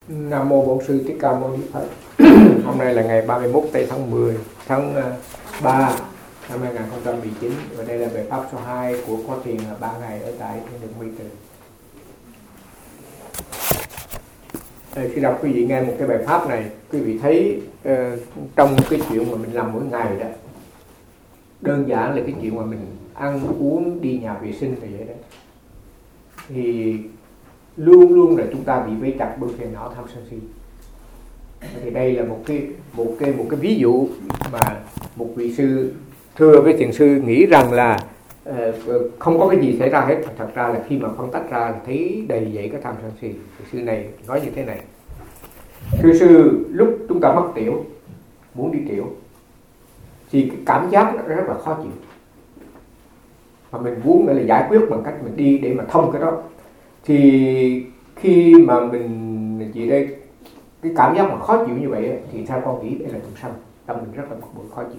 Nam mô Bổn Sư Thích Ca Mâu Ni Phật. Hôm nay là ngày 31 tây tháng 10 tháng 3 năm 2019 và đây là bài pháp số 2 của khóa thiền 3 ngày ở tại Thiên Đường Mây Từ. Khi đọc quý vị nghe một cái bài pháp này, quý vị thấy trong cái chuyện mà mình làm mỗi ngày đó, đơn giản là cái chuyện mà mình ăn uống đi nhà vệ sinh là vậy đó, thì luôn luôn là chúng ta bị vây chặt bởi phiền não tham sân si. Thì đây là một cái ví dụ mà một vị sư thưa với thiền sư nghĩ rằng là không có cái gì xảy ra hết. Thật ra là khi mà phân tách ra là thấy đầy dẫy cái tham sân si. Vị sư này nói như thế này: thưa sư, lúc chúng ta mắc tiểu, muốn đi tiểu, thì cái cảm giác nó rất là khó chịu, mà mình muốn là giải quyết bằng cách mình đi để mà thông cái đó. Thì khi mà mình gì đây, cái cảm giác mà khó chịu như vậy thì theo con nghĩ đây là tâm sân, tâm mình rất là bực bội khó chịu.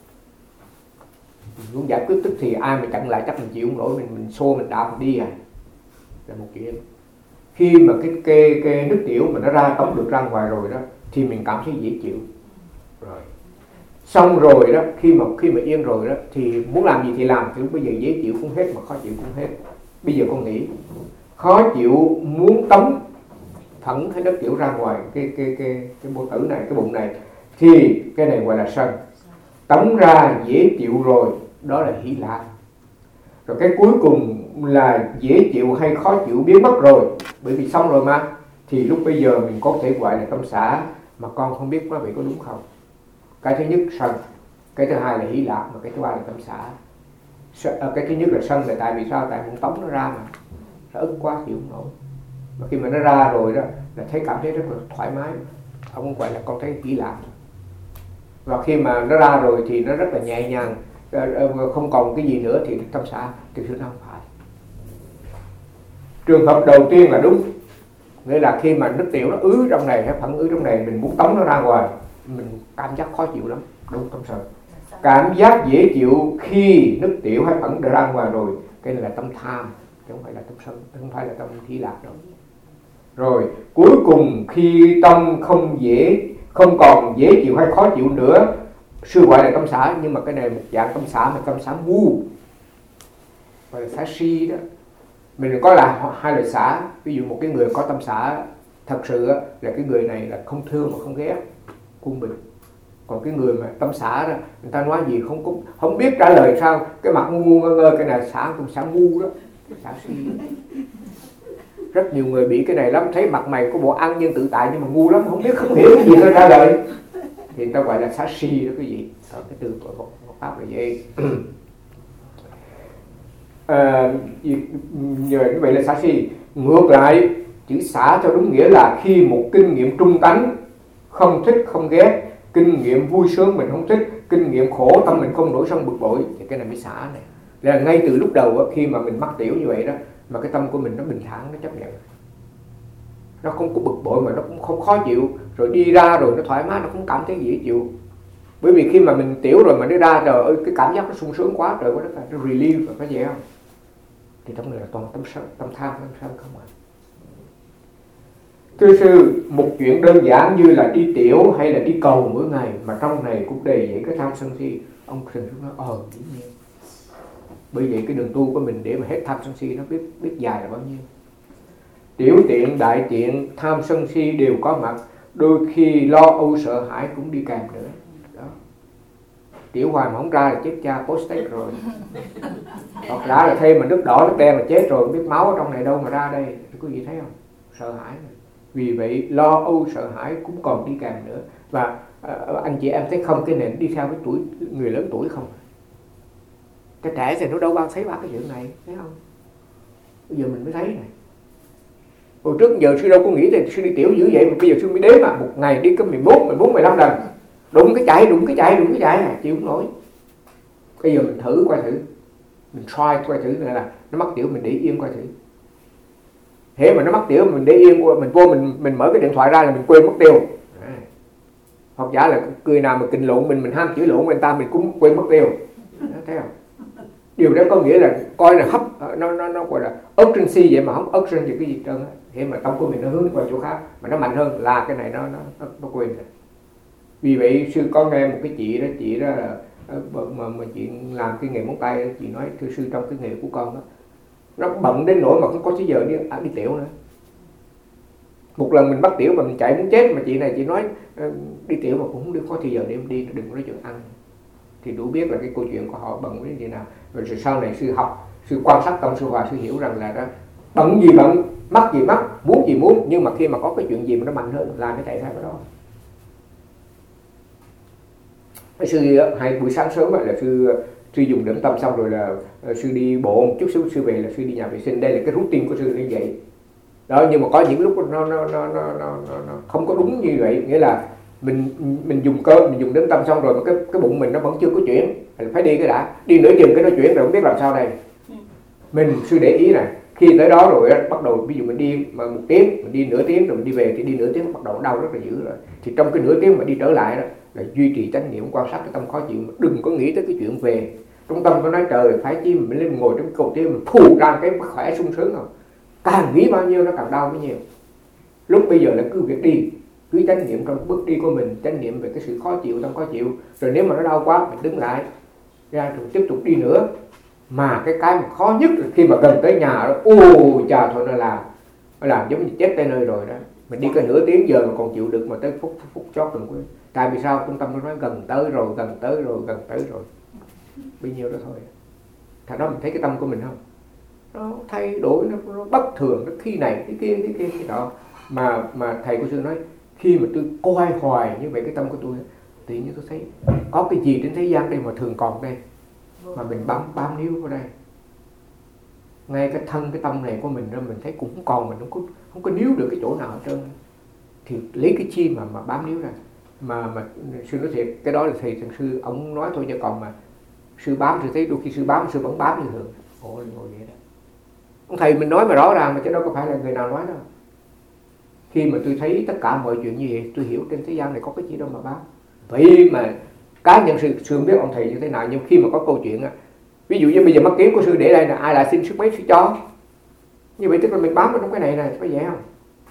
Mình muốn giải quyết tức thì ai mà chặn lại chắc mình chịu không nổi, mình xô mình đạp mình đi là một chuyện. Khi mà cái nước tiểu mà nó ra tống được ra ngoài rồi đó thì mình cảm thấy dễ chịu rồi. Xong rồi đó, khi mà yên rồi đó thì muốn làm gì thì làm, thì lúc bây giờ dễ chịu cũng hết mà khó chịu cũng hết. Bây giờ con nghĩ khó chịu muốn tống thẳng cái nước tiểu ra ngoài cái bô tử này, cái bụng này, thì cái này gọi là sân. Tống ra dễ chịu rồi, đó là hỷ lạc. Rồi cái cuối cùng là dễ chịu hay khó chịu biến mất rồi, bởi vì xong rồi mà, thì lúc bây giờ mình có thể gọi là tâm xả. Mà con không biết có vậy có đúng không? Cái thứ nhất sân, cái thứ hai là hỷ lạc, và cái thứ ba là tâm xả. Cái thứ nhất là sân là tại vì sao? Tại muốn tống nó ra mà, nó ức quá chịu không nổi. Mà khi mà nó ra rồi đó là thấy cảm thấy rất là thoải mái, ông gọi là con thấy hỷ lạc. Và khi mà nó ra rồi thì nó rất là nhẹ nhàng, không còn cái gì nữa thì tâm xả. Thì thứ năm phải. Trường hợp đầu tiên là đúng, nghĩa là khi mà nước tiểu nó ứ trong này hay phản ứ trong này, mình muốn tống nó ra ngoài, mình cảm giác khó chịu lắm, đúng tâm sân. Cảm giác dễ chịu khi nước tiểu hay phản ra ngoài rồi, cái này là tâm tham, chứ không phải là tâm sân, không phải là tâm hỷ lạc đâu. Rồi cuối cùng khi tâm không còn dễ chịu hay khó chịu nữa, sư gọi là tâm xả, nhưng mà cái này một dạng tâm xả mà tâm xả ngu, gọi là xả si đó. Mình có là hai loại xả. Ví dụ một cái người có tâm xả thật sự là cái người này là không thương mà không ghét, cung bình. Còn cái người mà tâm xả đó, người ta nói gì không biết trả lời sao, cái mặt ngu ngơ, cái này xả cũng xả ngu đó, cái xả si. Rất nhiều người bị cái này lắm, thấy mặt mày có bộ an nhiên tự tại nhưng mà ngu lắm, không hiểu cái gì nó trả lời, thì người ta gọi là xả si đó cái gì. Cái từ của pháp là vậy. Như vậy là xả si. Ngược lại, chữ xả theo đúng nghĩa là khi một kinh nghiệm trung tánh, không thích không ghét, kinh nghiệm vui sướng mình không thích, kinh nghiệm khổ tâm mình không nổi sân bực bội, thì cái này mới xả này. Là ngay từ lúc đầu khi mà mình mắc tiểu như vậy đó, mà cái tâm của mình nó bình thản, nó chấp nhận, nó không có bực bội mà nó cũng không khó chịu, rồi đi ra rồi nó thoải mái, nó cũng cảm thấy dễ chịu. Bởi vì khi mà mình tiểu rồi mà nó ra, trời ơi cái cảm giác nó sung sướng quá trời quá đất, nó relief và cái gì không, thì trong này là toàn tâm tham không ạ. Thưa sư, một chuyện đơn giản như là đi tiểu hay là đi cầu mỗi ngày mà trong này cũng đầy dẫy cái tham sân si. Ông Trần nói dĩ nhiên. Bởi vậy cái đường tu của mình để mà hết tham sân si nó biết dài là bao nhiêu. Tiểu tiện, đại tiện, tham sân si đều có mặt. Đôi khi lo âu sợ hãi cũng đi kèm nữa đó. Tiểu hoài mà không ra là chết cha prostate rồi. Hoặc đã là thêm mà nước đỏ nước đen là chết rồi, biết máu ở trong này đâu mà ra đây. Có gì thấy không? Sợ hãi này. Vì vậy lo âu sợ hãi cũng còn đi kèm nữa. Và anh chị em thấy không, cái nền đi theo cái tuổi người lớn tuổi không. Cái trẻ thì nó đâu bao thấy ba cái chuyện này, thấy không? Bây giờ mình mới thấy này. Hồi trước giờ sư đâu có nghĩ thì sư đi tiểu dữ vậy, mà bây giờ sư mới đếm mà một ngày đi có 14, 15 lần. Đụng cái chạy chịu không nổi. Bây giờ mình thử coi thử, mình try coi thử là nó mắc tiểu mình để yên coi thử. Thế mà nó mắc tiểu mình để yên, mình vô mình mở cái điện thoại ra là mình quên mất tiêu. Hoặc giả là người nào mà kình lộn mình ham chửi lộn người ta, mình cũng quên mất tiêu. Thấy không? Điều đó có nghĩa là coi là hấp, nó gọi là urgency vậy mà không urgent gì cái gì trơn á. Thế mà tâm của mình nó hướng qua chỗ khác mà nó mạnh hơn là cái này nó quên rồi. Vì vậy sư có nghe một cái chị đó là mà chị làm cái nghề móng tay, chị nói thưa sư, trong cái nghề của con đó nó bận đến nỗi mà không có thời giờ đi tiểu nữa. Một lần mình bắt tiểu mà mình chạy muốn chết, mà chị này chị nói đi tiểu mà cũng không được có thời giờ để đi, đừng có nói chuyện ăn. Thì đủ biết là cái câu chuyện của họ bận với gì nào. Rồi sau này sư học, sư quan sát tâm sư hòa, sư hiểu rằng là đó, bận gì bận, mắc gì mắc, muốn gì muốn, nhưng mà khi mà có cái chuyện gì mà nó mạnh hơn là nó chạy theo cái đó. Sư hay buổi sáng sớm là sư dùng điểm tâm xong rồi là sư đi bộ một chút xíu, sư về là sư đi nhà vệ sinh. Đây là cái routine của sư như vậy đó. Nhưng mà có những lúc nó không có đúng như vậy, nghĩa là mình dùng cơm, mình dùng điểm tâm xong rồi mà cái bụng mình nó vẫn chưa có chuyển, phải đi cái đã, đi nửa chừng cái nó chuyển rồi không biết làm sao đây. Sư để ý này, khi tới đó rồi bắt đầu ví dụ mình đi mà 1 tiếng, mình đi nửa tiếng rồi mình đi về, thì đi nửa tiếng bắt đầu đau rất là dữ rồi. Thì trong cái nửa tiếng mà đi trở lại đó là duy trì chánh niệm, quan sát cái tâm khó chịu, đừng có nghĩ tới cái chuyện về. Trong tâm có nói trời phải chi mình lên ngồi trong cầu tiêu mình phù ra cái khỏe sung sướng không, càng nghĩ bao nhiêu nó càng đau bấy nhiêu. Lúc bây giờ là cứ việc đi, cứ chánh niệm trong bước đi của mình, chánh niệm về cái sự khó chịu, tâm khó chịu. Rồi nếu mà nó đau quá mình đứng lại ra rồi tiếp tục đi nữa. Mà cái mà khó nhất là khi mà gần tới nhà đó, chà thôi nó làm giống như chết tới nơi rồi đó. Mình đi cái nửa tiếng giờ mà còn chịu được, mà tới phút chót đừng quên. Tại vì sao? Trung tâm nó nói gần tới rồi, bấy nhiêu đó thôi. Thật đó mình thấy cái tâm của mình không? Nó thay đổi, nó bất thường, nó khi này, cái kia, cái đó. Mà thầy của sư nói, khi mà tôi coi hoài như vậy cái tâm của tôi, tự nhiên tôi thấy có cái gì trên thế gian đây mà thường còn đây, mà mình bám níu vào đây. Ngay cái thân cái tâm này của mình đó mình thấy cũng không còn, mình không có níu được cái chỗ nào hết trơn. Thì lấy cái chi mà bám níu ra. Mà sư nói thiệt, cái đó là thầy sư ông nói thôi, chứ còn mà sư bám, sư thấy đôi khi sư vẫn bám như thường. Ngồi vậy đó. Ông thầy mình nói mà rõ ràng mà, chứ đâu có phải là người nào nói đâu. Khi mà tôi thấy tất cả mọi chuyện như vậy, tôi hiểu trên thế gian này có cái gì đâu mà bám. Vậy mà cá nhân sư không biết ông thầy như thế nào, nhưng khi mà có câu chuyện á, ví dụ như bây giờ mắt kiến của sư để đây là ai lại xin sức mấy sư cho, như vậy tức là mình bám vào trong cái này phải vậy không?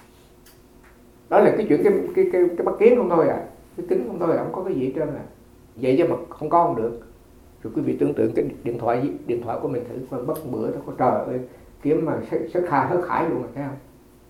Đó là cái chuyện cái mắt kiến không thôi cái kính không thôi, không có cái gì hết trơn vậy chứ mà không có không được. Rồi quý vị tưởng tượng cái điện thoại của mình thử coi, bất bữa nó có trời ơi kiếm mà sất khải luôn mà, thấy không?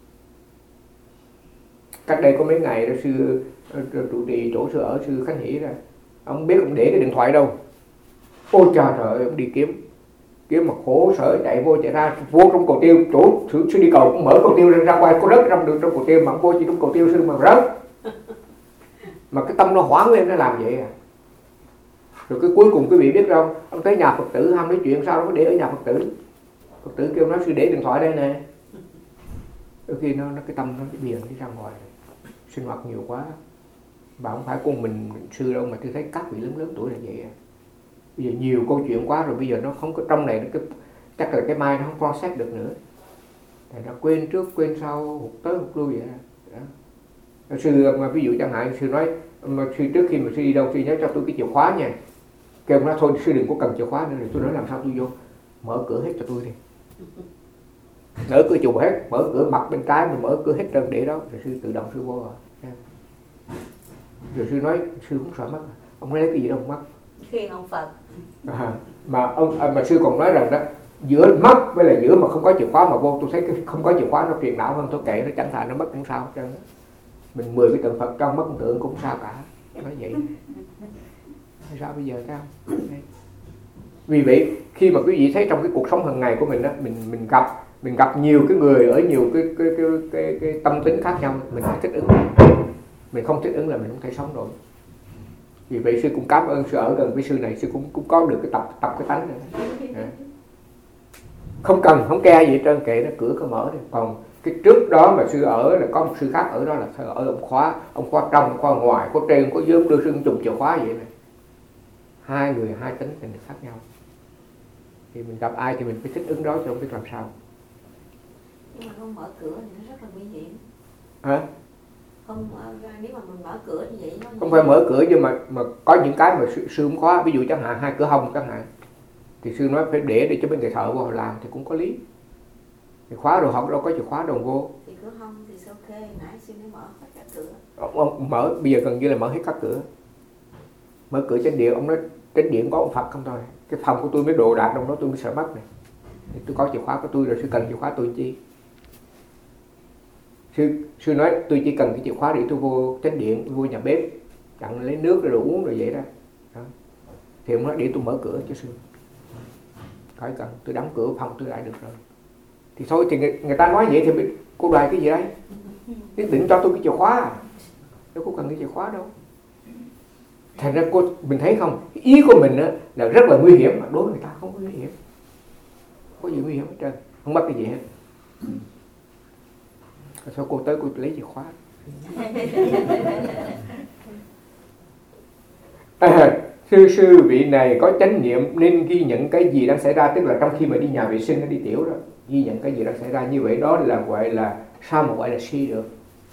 Cách đây có mấy ngày đó sư trụ trì chỗ sư ở, sư Khánh Hỷ ra, ông biết ông để cái điện thoại đâu. Ôi trời ơi, ông đi kiếm mà khổ sở, chạy vô chạy ra, vô trong cầu tiêu, chỗ sư đi cầu cũng mở cầu tiêu ra ngoài, có rớt trong đường trong cầu tiêu mà ông vô chỉ trong cầu tiêu sư mà rớt. Mà cái tâm nó hoảng lên, nó làm vậy à. Rồi cái cuối cùng quý vị biết không, ông tới nhà Phật tử ham nói chuyện, sao nó có để ở nhà Phật tử kêu nó sư để điện thoại đây nè. Đôi khi nó cái tâm nó biển đi ra ngoài, sinh hoạt nhiều quá. Mà không phải con mình sư đâu, mà tôi thấy các vị lớn tuổi là vậy à. Bây giờ nhiều câu chuyện quá rồi, bây giờ nó không có trong này, chắc là cái mai nó không process được nữa. Thì nó quên trước quên sau, hụt tới hụt lui vậy đó. Sư mà ví dụ chẳng hạn sư nói, mà sư trước khi mà sư đi đâu sư nhớ cho tôi cái chìa khóa nha. Kêu nó thôi sư đừng có cần chìa khóa nữa. Rồi tôi nói làm sao tôi vô, mở cửa hết cho tôi đi. Mở cửa chùa hết, mở cửa mặt bên trái mà mở cửa hết trơn để đó, rồi sư tự động sư vô rồi. Rồi sư nói sư không sợ mất, ông lấy cái gì đâu mất. Khi ông Phật. Mà sư còn nói rằng đó, giữa mất với là giữa mà không có chìa khóa mà vô, tôi thấy cái không có chìa khóa nó phiền não hơn, tôi kệ nó chẳng thà nó mất cũng sao hết trơn. Mình 10 cái tượng Phật trong mất một tượng cũng sao cả. Nói vậy. Sao bây giờ sao? Vì vậy khi mà quý vị thấy trong cái cuộc sống hàng ngày của mình đó, mình gặp nhiều cái người ở nhiều cái tâm tính khác nhau, mình phải thích ứng. Mình không thích ứng là mình không thể sống nổi. Vì vậy sư cũng cảm ơn sư ở gần với sư này, sư cũng có được cái tập cái tánh này. Không ke gì hết trơn, kệ nó cửa có mở đi. Còn cái trước đó mà sư ở là có một sư khác ở đó là ở ông khóa trong, ông khóa ngoài, có trên, có dưới, đưa sư dùng chìa khóa vậy này. Hai người hai tính tình khác nhau. Thì mình gặp ai thì mình phải thích ứng đó, chứ không biết làm sao. Nhưng mà không mở cửa thì nó rất là nguy hiểm. Hả? Không, nếu mà mình mở cửa như vậy nó không phải mở cửa, nhưng mà có những cái mà sư không khóa, ví dụ chẳng hạn 2 cửa hông chẳng hạn, Thì sư nói phải để cho bên người thợ vô họ làm thì cũng có lý. Thì khóa đồ học đâu có chìa khóa đồ vô. Thì cửa hông thì sao ok, nãy sư mới mở hết các cửa. Ông mở bây giờ gần như là mở hết các cửa. Mở cửa chánh điện, ông nói chánh điện có ông Phật không thôi. Cái phòng của tôi mới đồ đạc trong đó tôi mới sợ mất này. Thì tôi có chìa khóa của tôi rồi, sư cần chìa khóa tôi chi? Sư nói tôi chỉ cần cái chìa khóa để tôi vô chánh điện, vô nhà bếp, chẳng lấy nước rồi uống rồi vậy đó. Thì ông nói để tôi mở cửa cho sư. Khỏi cần, tôi đóng cửa phòng tôi lại được rồi. Thì thôi thì người ta nói vậy thì cô đòi cái gì đấy? Nhất định cho tôi cái chìa khóa. Đâu có cần cái chìa khóa đâu. Thành ra mình thấy không, ý của mình là rất là nguy hiểm, mà đối với người ta không có nguy hiểm. Không có gì nguy hiểm hết trơn, không mất cái gì hết. Thôi cô tới cô lấy chìa khóa. Sư vị này có chánh niệm nên ghi nhận cái gì đang xảy ra, tức là trong khi mà đi nhà vệ sinh, đi tiểu đó, ghi nhận cái gì đang xảy ra như vậy, đó là gọi là sao mà gọi là si được.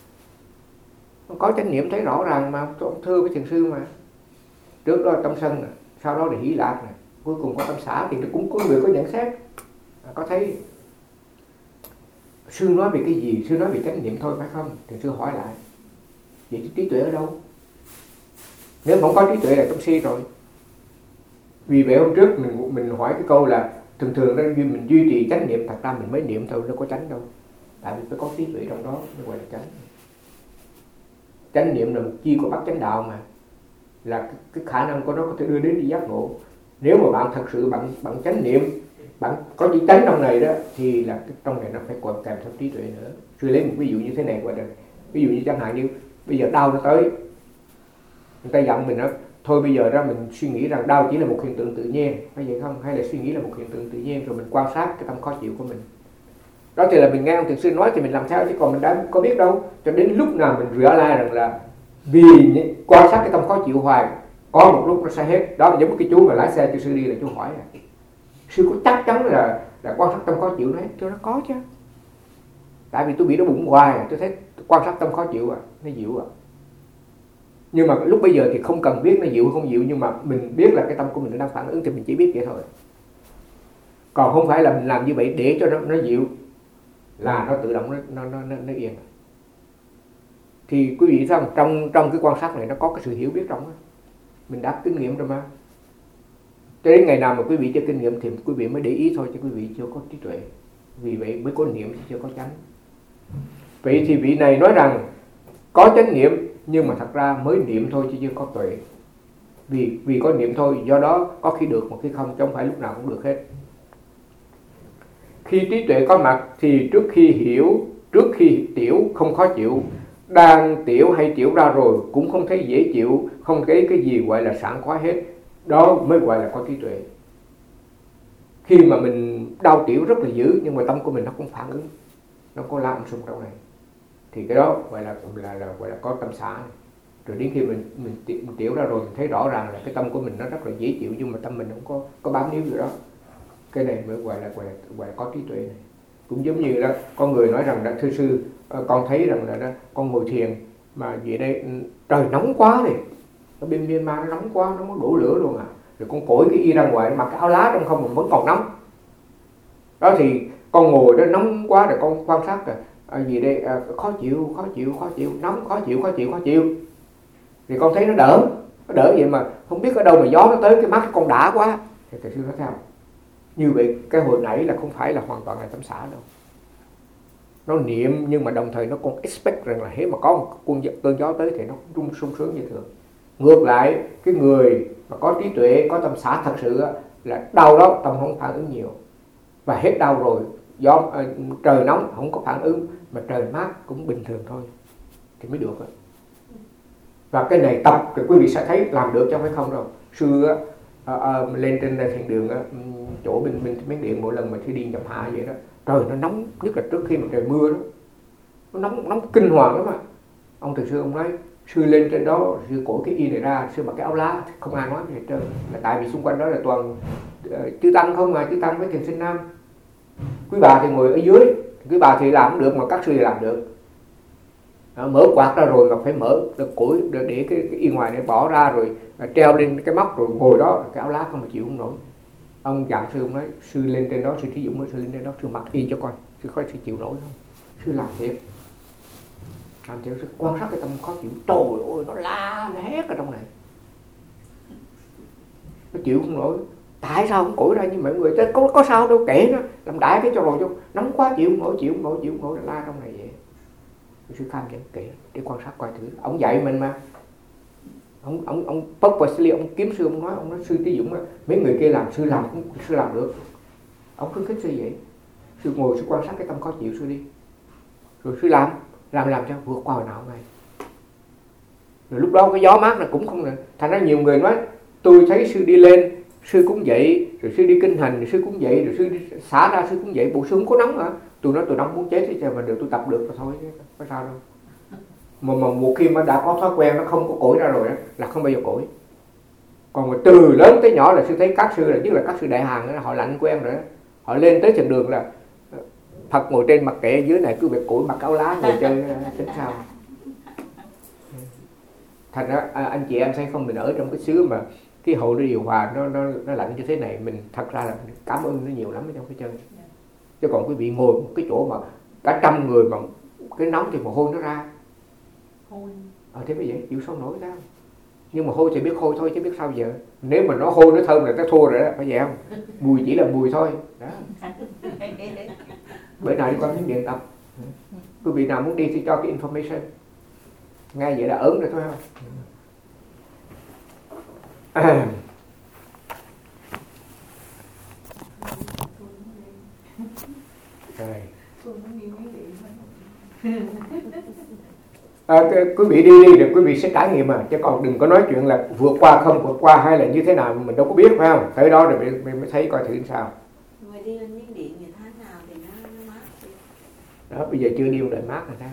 Có chánh niệm thấy rõ ràng mà, ông thưa với thiền sư mà. Trước đó tâm sân, sau đó là hỷ lạc, cuối cùng có tâm xả, thì cũng có người có nhận xét, có thấy. Sư nói về cái gì? Sư nói về chánh niệm thôi phải không? Thiền sư hỏi lại, vậy trí tuệ ở đâu? Nếu không có trí tuệ là tâm si rồi. Vì vậy hôm trước mình hỏi cái câu là thường mình duy trì chánh niệm, thật ra mình mới niệm thôi, đâu có chánh đâu. Tại vì phải có trí tuệ trong đó mới gọi là chánh. Chánh niệm là một chi của bát chánh đạo mà, là cái khả năng của nó có thể đưa đến đi giác ngộ. Nếu mà bạn thật sự bạn chánh niệm, bạn có chữ chánh trong này đó, thì là trong này nó phải còn kèm theo trí tuệ nữa. Tôi lấy một ví dụ như thế này gọi là, ví dụ như chẳng hạn như bây giờ đau nó tới, người ta dặn mình đó, thôi bây giờ ra mình suy nghĩ rằng đau chỉ là một hiện tượng tự nhiên, phải vậy không? Hay là suy nghĩ là một hiện tượng tự nhiên, rồi mình quan sát cái tâm khó chịu của mình. Đó thì là mình nghe ông thiền sư nói thì mình làm theo, chứ còn mình đã có biết đâu. Cho đến lúc nào mình rửa lại rằng là vì quan sát cái tâm khó chịu hoài, có một lúc nó sẽ hết. Đó là giống cái chú mà lái xe cho sư đi, là chú hỏi là sư có chắc chắn là quan sát tâm khó chịu? Nói tôi nó có chứ, tại vì tôi bị nó bụng hoài, tôi thấy quan sát tâm khó chịu nó dịu Nhưng mà lúc bây giờ thì không cần biết nó dịu không dịu, nhưng mà mình biết là cái tâm của mình nó đang phản ứng thì mình chỉ biết vậy thôi. Còn không phải là mình làm như vậy để cho nó dịu, là nó tự động nó yên. Thì quý vị thấy không, trong cái quan sát này nó có cái sự hiểu biết trong đó. Mình đã kinh nghiệm rồi mà. Cho đến ngày nào mà quý vị chưa kinh nghiệm thì quý vị mới để ý thôi, chứ quý vị chưa có trí tuệ. Vì vậy mới có niệm chứ chưa có chánh. Vậy thì vị này nói rằng có chánh niệm, nhưng mà thật ra mới niệm thôi chứ chưa có tuệ. Vì có niệm thôi, do đó có khi được mà khi không, chứ không phải lúc nào cũng được hết. Khi trí tuệ có mặt thì trước khi tiểu không khó chịu, đang tiểu hay tiểu ra rồi cũng không thấy dễ chịu, không thấy cái gì gọi là sảng khoái hết. Đó mới gọi là có trí tuệ. Khi mà mình đau tiểu rất là dữ, nhưng mà tâm của mình nó cũng phản ứng, nó có làm xung trong này, thì cái đó gọi là có tâm xả này. Rồi đến khi mình tiểu ra rồi, mình thấy rõ ràng là cái tâm của mình nó rất là dễ chịu, nhưng mà tâm mình không có bám níu gì đó. Cái này mới gọi là có trí tuệ này. Cũng giống như là con người nói rằng là thưa sư, con thấy rằng là con ngồi thiền mà về đây trời nóng quá này, ở bên Myanmar nó nóng quá, nó muốn đổ lửa luôn rồi con cởi cái y ra ngoài, mặc cái áo lá trong không mình vẫn còn nóng. Đó thì con ngồi đó nóng quá rồi con quan sát rồi gì đây khó chịu, nóng khó chịu. Thì con thấy nó đỡ vậy mà không biết ở đâu mà gió nó tới cái mắt con đã quá. Thì thầy sư nói sao? Như vậy cái hồi nãy là không phải là hoàn toàn là tâm xả đâu. Nó niệm nhưng mà đồng thời nó còn expect rằng là hễ mà có một cơn gió tới thì nó cũng sung sướng như thường. Ngược lại, cái người mà có trí tuệ, có tâm xả thật sự là đau đó tâm không phản ứng nhiều. Và hết đau rồi, trời nóng không có phản ứng, mà trời mát cũng bình thường thôi thì mới được. Và cái này tập thì quý vị sẽ thấy làm được chứ không phải không đâu. Sư lên trên thiền đường chỗ bên Miến Điện, mỗi lần mà khi đi nhập hạ vậy đó, trời nó nóng, nhất là trước khi mà trời mưa đó, nó nóng kinh hoàng lắm mà. Ông thầy sư ông nói sư lên trên đó, sư cởi cái y này ra, sư mặc cái áo lá, không ai nói gì hết trơn, là tại vì xung quanh đó là toàn chư tăng không mà, chư tăng với thiền sinh nam. Quý bà thì ngồi ở dưới, quý bà thì làm được mà các sư thì làm được. Mở quạt ra rồi mà phải mở củi để cái y ngoài này bỏ ra rồi treo lên cái móc rồi ngồi đó, cái áo lá không mà chịu không nổi. Ông dặn sư, ông nói sư lên trên đó, sư Trí Dũng nói sư lên trên đó, sư mặc y cho coi, sư coi sư chịu nổi không. Sư làm thiệt, sư quan sát cái tâm khó chịu, trời ơi nó la nó hét ở trong này, nó chịu không nổi. Tại sao không cõi ra như mọi người, có sao đâu, kệ nó, làm đại cái cho rồi cho nóng quá chịu không nổi, la trong này vậy. Sư Kham kệ để quan sát coi thử. Ông dạy mình mà, ông purposely ông kiếm sư, ông nói sư Trí Dũng mấy người kia làm, sư làm được. Ông khuyến khích sư vậy. Sư ngồi sư quan sát cái tâm khó chịu sư đi, rồi sư làm cho vượt qua hồi nào ngày. Rồi lúc đó cái gió mát là cũng không. Thành ra nhiều người nói tôi thấy sư đi lên, sư cũng vậy, rồi sư đi kinh hành, rồi sư cũng vậy, rồi sư đi xả ra sư cũng vậy, bộ sư không có nóng hả? Tôi nói tôi nóng muốn chết chứ, mà được tôi tập được rồi thôi chứ có sao đâu. Mà một khi mà đã có thói quen nó không có cõi ra rồi đó, là không bao giờ cõi. Còn mà từ lớn tới nhỏ là sư thấy các sư, là nhất là các sư đại hàng đó, họ lạnh quen rồi đó. Họ lên tới trên đường là Phật ngồi trên mặc kệ, dưới này cứ việc cõi mặc áo lá ngồi chơi tính sao. Thành ra anh chị em thấy không, mình ở trong cái xứ mà cái hồ nó điều hòa, nó lạnh như thế này, mình thật ra là cảm ơn nó nhiều lắm ở trong cái chân. Chứ còn quý vị ngồi một cái chỗ mà cả trăm người mà cái nóng thì mồ hôi nó ra. Thế bây giờ chịu sao nổi sao? Nhưng mà hôi thì biết hôi thôi chứ biết sao giờ. Nếu mà nó hôi nó thơm là ta thua rồi đó, phải vậy không? Mùi chỉ là mùi thôi đó. Bữa nào đi qua những điện tập, quý vị nào muốn đi thì cho cái information. Ngay vậy là ớn rồi thôi không? Quý vị đi rồi quý vị sẽ trải nghiệm mà, chứ còn đừng có nói chuyện là vượt qua không vượt qua hay là như thế nào mình đâu có biết, phải không? Tới đó rồi mình mới thấy coi thử sao. Người đi lên miếng điện như thế nào thì nó mát chứ. Đó, bây giờ chưa đi đời mát là sao?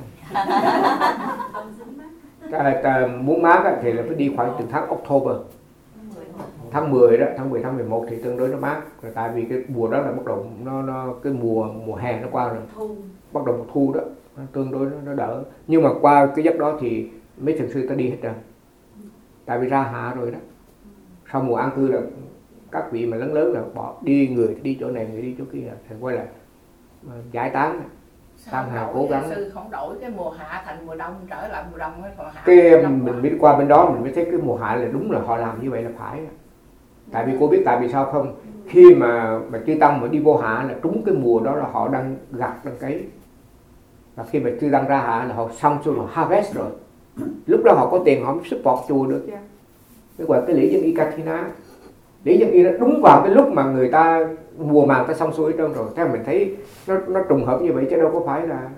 Ông dính mát. Muốn mát thì là phải đi khoảng từ tháng October, tháng 10 đó, tháng 10 tháng 11 thì tương đối nó mát. Rồi tại vì cái mùa đó là bắt đầu nó cái mùa hè nó qua rồi, bắt đầu mùa thu đó, tương đối nó đỡ. Nhưng mà qua cái giấc đó thì mấy thiền sư ta đi hết rồi, tại vì ra hạ rồi đó. Sau mùa an cư là các vị mà lớn là bỏ đi, người đi chỗ này, người đi chỗ kia, thành quay là giải tán. Tam Hà cố gắng. Sư không đổi cái mùa hạ thành mùa đông, trở lại mùa đông hay hạ. Cái mình biết qua bên đó mình mới thấy cái mùa hạ là đúng là họ làm như vậy là phải. Tại vì cô biết tại vì sao không? Khi mà chư tăng mà đi vô hạ là trúng cái mùa đó là họ đang gặt đang cấy. Và khi mà chư tăng ra hạ là họ xong rồi, harvest rồi. Lúc đó họ có tiền họ mới support chùa được chứ. Cái gọi cái lễ dân y Kathina. Lễ dân y nó đúng vào cái lúc mà người ta mùa màng ta xong xuôi hết trơn rồi. Thế mình thấy nó trùng hợp như vậy chứ đâu có phải là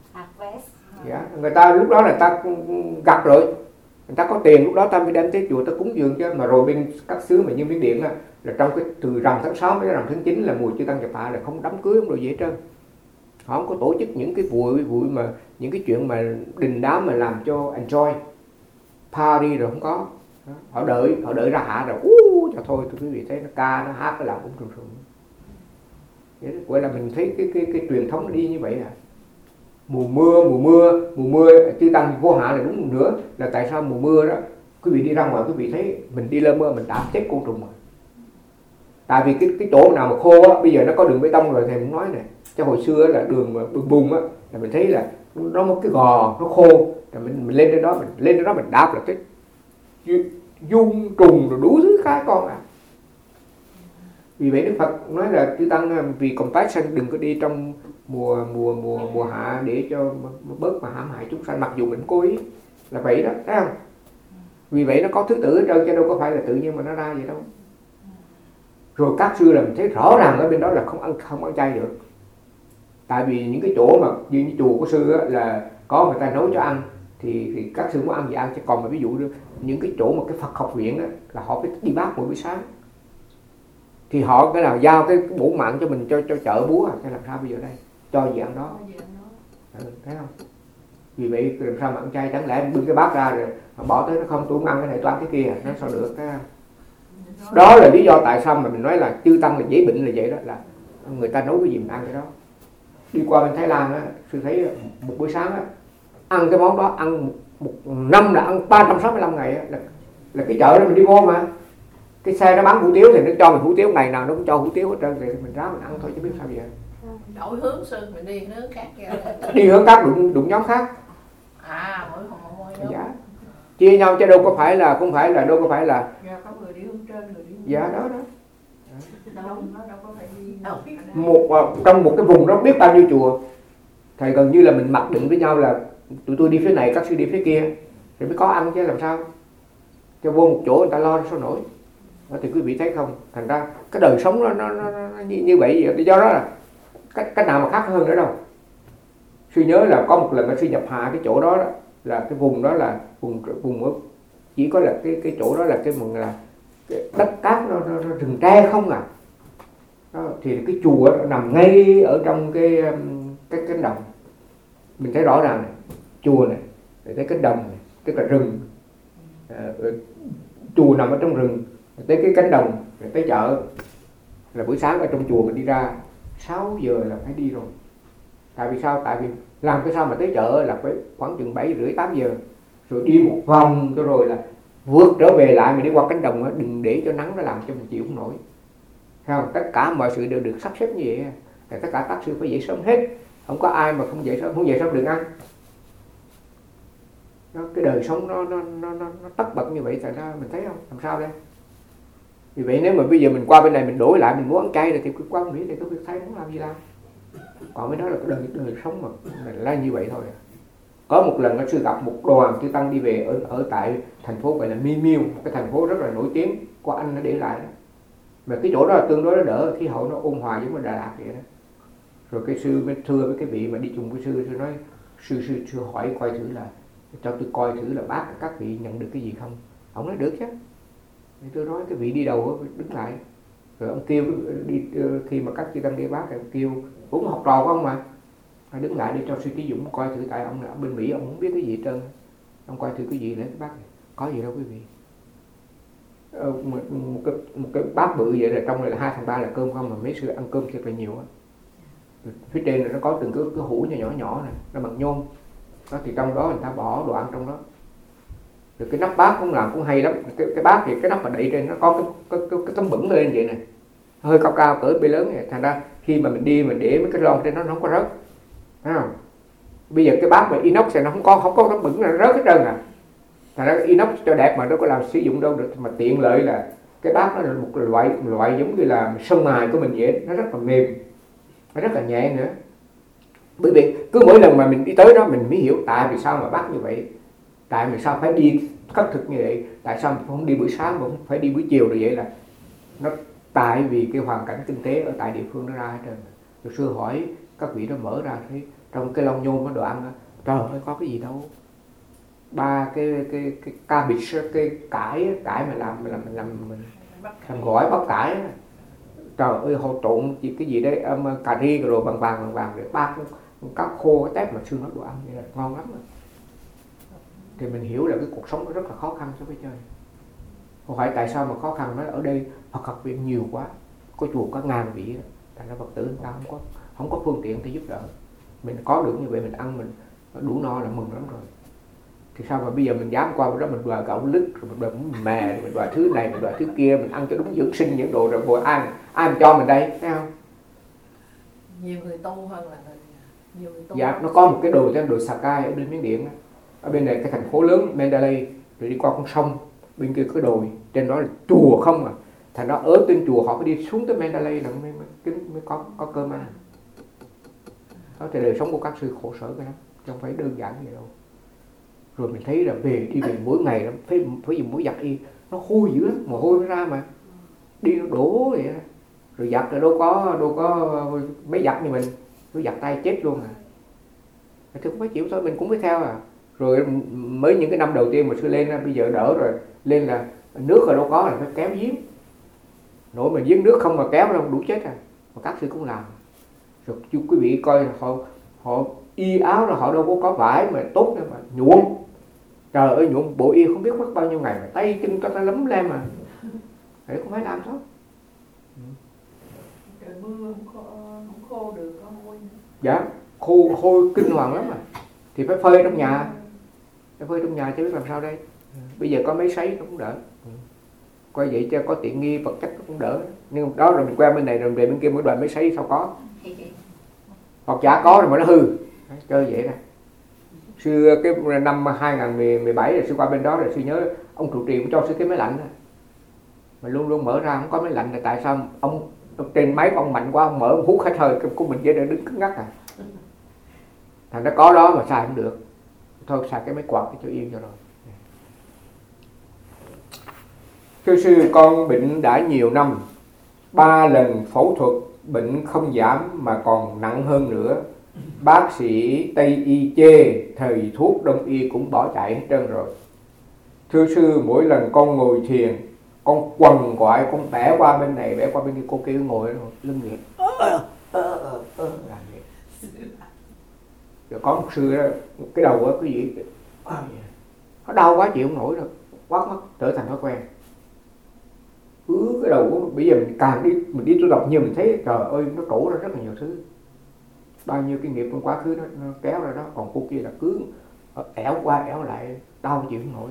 người ta lúc đó là ta gặt rồi, người ta có tiền, lúc đó ta mới đem tới chùa ta cúng dường chứ. Mà rồi bên các xứ mà như Miến Điện là trong cái từ rằm tháng 6 đến rằm tháng 9 là mùa chư tăng nhập hạ là không đám cưới không đồ gì hết trơn. Họ không có tổ chức những cái vui mà những cái chuyện mà đình đám mà làm cho enjoy party rồi không có. Họ đợi ra hạ rồi cho thôi quý vị thấy nó ca nó hát nó làm cũng trùng. Vậy là mình thấy cái truyền thống nó đi như vậy à. Mùa mưa chư tăng vô hạ là đúng nữa. Là tại sao mùa mưa đó quý vị đi ra ngoài quý vị thấy mình đi lên mưa mình đã chết côn trùng rồi. Tại vì cái chỗ nào mà khô á, bây giờ nó có đường bê tông rồi thầy muốn nói này. Cho hồi xưa là đường mà bùn á là mình thấy là nó một cái gò nó khô, rồi mình lên trên đó mình đạp là cái dung trùng rồi đủ thứ cái con à. Vì vậy Đức Phật nói là chư tăng vì compassion đừng có đi trong mùa hạ để cho bớt mà hãm hại chúng sanh, mặc dù mình cố ý là vậy đó, thấy không? Vì vậy nó có thứ tự ở trơn chứ đâu có phải là tự nhiên mà nó ra vậy đâu. Rồi các sư là mình thấy rõ ràng ở bên đó là không ăn chay được. Tại vì những cái chỗ mà như chùa của sư á, là có người ta nấu cho ăn thì các sư muốn ăn gì ăn, chứ còn mà ví dụ những cái chỗ mà cái Phật học viện á, là họ phải đi bát mỗi buổi sáng. Thì họ cái nào giao cái bổ mạng cho mình cho chợ búa à, hay làm sao bây giờ đây cho gì ăn đó, thấy không? Vì vậy làm sao mà ăn chay, chẳng lẽ bưng cái bát ra rồi bỏ tới nó không, tôi không ăn cái này tôi ăn cái kia, nó sao được? Đó là lý do tại sao mà mình nói là chư tăng là dễ bệnh là vậy đó, là người ta nấu cái gì mình ăn cái đó. Đi qua bên Thái Lan á, sư thấy một buổi sáng á, ăn cái món đó, ăn một năm là ăn 365 ngày á, là cái chợ đó mình đi vô mà Cái xe nó bán hủ tiếu thì nó cho mình hủ tiếu, ngày nào nó cũng cho hủ tiếu hết trơn, thì mình ráo mình ăn thôi chứ biết sao giờ. Đổi hướng sư mình đi hướng khác kia. Đi hướng khác đụng nhóm khác. Mỗi nhóm. Dạ. Chia nhau chứ đâu có phải là đâu có phải là. Dạ, có người đi hướng trên, người đi hướng. Dạ đó. Đâu nó đâu có phải đi. Trong một cái vùng đó biết bao nhiêu chùa. Thầy gần như là mình mặc định với nhau là tụi tôi đi phía này, các sư đi phía kia, rồi mới có ăn chứ làm sao. Cho vô một chỗ người ta lo sao nổi. Đó, thì quý vị thấy không, thành ra cái đời sống nó như vậy. Do đó là cách nào mà khác hơn nữa đâu. Sư nhớ là có một lần mà sư nhập hạ cái chỗ đó, là cái vùng đó là vùng chỉ có là cái chỗ đó là cái vùng là cái đất cát nó rừng tre không à. Đó, thì cái chùa nó nằm ngay ở trong cái cánh đồng. Mình thấy rõ ràng này, chùa này, rồi thấy cánh đồng này, tức là rừng. Chùa nằm ở trong rừng, tới cái cánh đồng, rồi tới chợ. Là buổi sáng ở trong chùa mình đi ra 6 giờ là phải đi rồi. Tại vì sao? Tại vì làm cái sao mà tới chợ là phải khoảng chừng 7 rưỡi 8 giờ. Rồi đi một vòng rồi là vượt trở về lại, mình đi qua cánh đồng đó, đừng để cho nắng nó làm cho mình chịu không nổi. Thấy không? Tất cả mọi sự đều được sắp xếp như vậy. Thì tất cả các sư phải dậy sớm hết. Không có ai mà không dậy sớm đừng ăn. Đó, cái đời sống nó tất bật như vậy, tại ra mình thấy không? Làm sao đây? Vì vậy nếu mà bây giờ mình qua bên này mình đổi lại mình muốn ăn chay thì qua bên Mỹ thì có việc thay muốn làm gì làm. Còn với đó là cái đời sống mà mình là như vậy thôi. Có một lần sư gặp một đoàn chư tăng đi về ở tại thành phố gọi là Mi Miêu, cái thành phố rất là nổi tiếng của Anh nó để lại đó. Mà cái chỗ đó là tương đối nó đỡ, khí hậu nó ôn hòa giống như Đà Lạt vậy đó. Rồi cái sư mới thưa với cái vị mà đi chung với sư nói sư hỏi coi thử là cho tôi coi thử là bác các vị nhận được cái gì không. Ông nói được chứ. Thì tôi nói cái vị đi đầu đứng lại. Rồi ông kêu đi khi mà các chư tăng đi bác thì ông kêu cũng học trò của ông mà. Đứng lại để cho sư Trí Dũng coi thử, tại ông là bên Mỹ ông không biết cái gì hết trơn. Ông coi thử cái gì để bác có gì đâu quý vị. Một cái bát bự vậy là trong này là 2/3 là cơm không, mà mấy sư ăn cơm thiệt là nhiều á. Phía trên này nó có từng cái hũ nhỏ này, nó bằng nhôm. Đó thì trong đó người ta bỏ đồ ăn trong đó. Rồi cái nắp bát cũng làm cũng hay lắm. Cái bát thì cái nắp mà đậy trên nó có cái tấm bẩn lên vậy này, hơi cao cỡ bê lớn này. Thành ra khi mà mình đi mình để mấy cái lon trên nó không có rớt. Thấy không? Bây giờ cái bát mà inox thì nó không có tấm bẩn, nó rớt hết trơn à. Thành ra inox cho đẹp mà nó có làm sử dụng đâu được, mà tiện lợi là cái bát nó là một loại giống như là sân mài của mình vậy, nó rất là mềm, nó rất là nhẹ nữa. Bởi vì cứ mỗi lần mà mình đi tới đó mình mới hiểu tại vì sao mà bác như vậy, tại vì sao phải đi khất thực như vậy, tại sao mình không đi buổi sáng mà không phải đi buổi chiều, rồi vậy là nó tại vì cái hoàn cảnh kinh tế ở tại địa phương nó ra hết trơn. Rồi xưa hỏi các vị đó mở ra thấy trong cái lon nhôm nó đồ ăn đó, trời ơi có cái gì đâu, 3 cái cabbage, cái cải mà làm gỏi bắp cải, trời ơi họ trộn cái gì đấy cà ri rồi bằng vàng để 3 cá khô cái tép mà xương nó đồ ăn vậy là ngon lắm rồi. Thì mình hiểu là cái cuộc sống nó rất là khó khăn so với chơi. Không phải tại sao mà khó khăn, nó ở đây Phật học viện nhiều quá, có chùa có ngàn vị, thành ra Phật tử người ta không có phương tiện để giúp đỡ. Mình có được như vậy mình ăn mình đủ no là mừng lắm rồi. Thì sao mà bây giờ mình dám qua đó mình đòi gạo lứt, rồi mình đòi mè, rồi mình đòi thứ này, mình đòi thứ kia, mình ăn cho đúng dưỡng sinh những đồ rồi bồi ai mà cho mình đây, thấy không? Nhiều người tu hơn là nhiều người tu. Dạ, nó có một cái đồ Sakai ở bên Miến Điện đó. Ở bên này cái thành phố lớn Mandalay, rồi đi qua con sông, bên kia có cái đồi, trên đó là chùa không à. Thành ra ở trên chùa họ phải đi xuống tới Mandalay là mới có cơm ăn. Đó thì đời sống của các sư khổ sở cái lắm, chứ không phải đơn giản vậy đâu. Rồi mình thấy là đi về mỗi ngày nó phải dùng mũi giặt y, nó hôi dữ lắm, mồ hôi nó ra mà đi nó đổ vậy đó. Rồi giặt rồi đâu có mấy giặt như mình, nó giặt tay chết luôn à. Thì cũng phải chịu thôi, mình cũng phải theo à. Rồi mới những cái năm đầu tiên mà sư lên bây giờ đỡ rồi, lên là nước rồi đâu có là phải kéo giếng, nổi mà giếng nước không mà kéo đâu đủ chết à. Mà các sư cũng làm. Rồi chú quý vị coi họ y áo là họ đâu có vải mà tốt đâu mà nhuộm. Trời ơi nhuộm bộ y không biết mất bao nhiêu ngày mà tay chân cho ta lấm lem mà. Thế cũng phải làm thôi. Trời mưa không khô được, có hôi. Dạ, khô kinh hoàng lắm mà. Thì phải phơi trong nhà. Phải phơi trong nhà chứ biết làm sao đây. Bây giờ có máy sấy nó cũng đỡ. coi vậy cho có tiện nghi vật chất cũng đỡ. Nhưng đó rồi mình qua bên này rồi về bên kia mỗi đoàn mới sấy sao có, hoặc chả có rồi mà nó hư, chơi vậy đó. Xưa cái năm 2017 rồi sư qua bên đó rồi sư nhớ ông trụ trì cũng cho sư cái máy lạnh đó. Mà luôn luôn mở ra không có máy lạnh là tại sao ông trên máy ông mạnh quá, ông mở ông hút hết hơi của mình dễ đứng cứng ngắc à. Thành nó có đó mà xài không được, thôi xài cái máy quạt cho yên cho rồi. Thưa sư, con bệnh đã nhiều năm, 3 lần phẫu thuật, bệnh không giảm mà còn nặng hơn nữa. Bác sĩ Tây y chê, thầy thuốc Đông y cũng bỏ chạy hết trơn rồi. Thưa sư, mỗi lần con ngồi thiền, con quằn quại, con bẻ qua bên này, bẻ qua bên kia, cô kêu ngồi lưng nghiệt. Rồi có một sư đó, cái đầu đó, cái gì nó đau quá chịu không nổi rồi, quát mất, trở thành thói quen. Cái đầu của bây giờ mình càng đi, mình đi tu tập nhiều mình thấy trời ơi nó trổ ra rất là nhiều thứ, bao nhiêu cái nghiệp trong quá khứ nó kéo ra đó. Còn cô kia là cứ ẻo qua ẻo lại, đau chịu không nổi.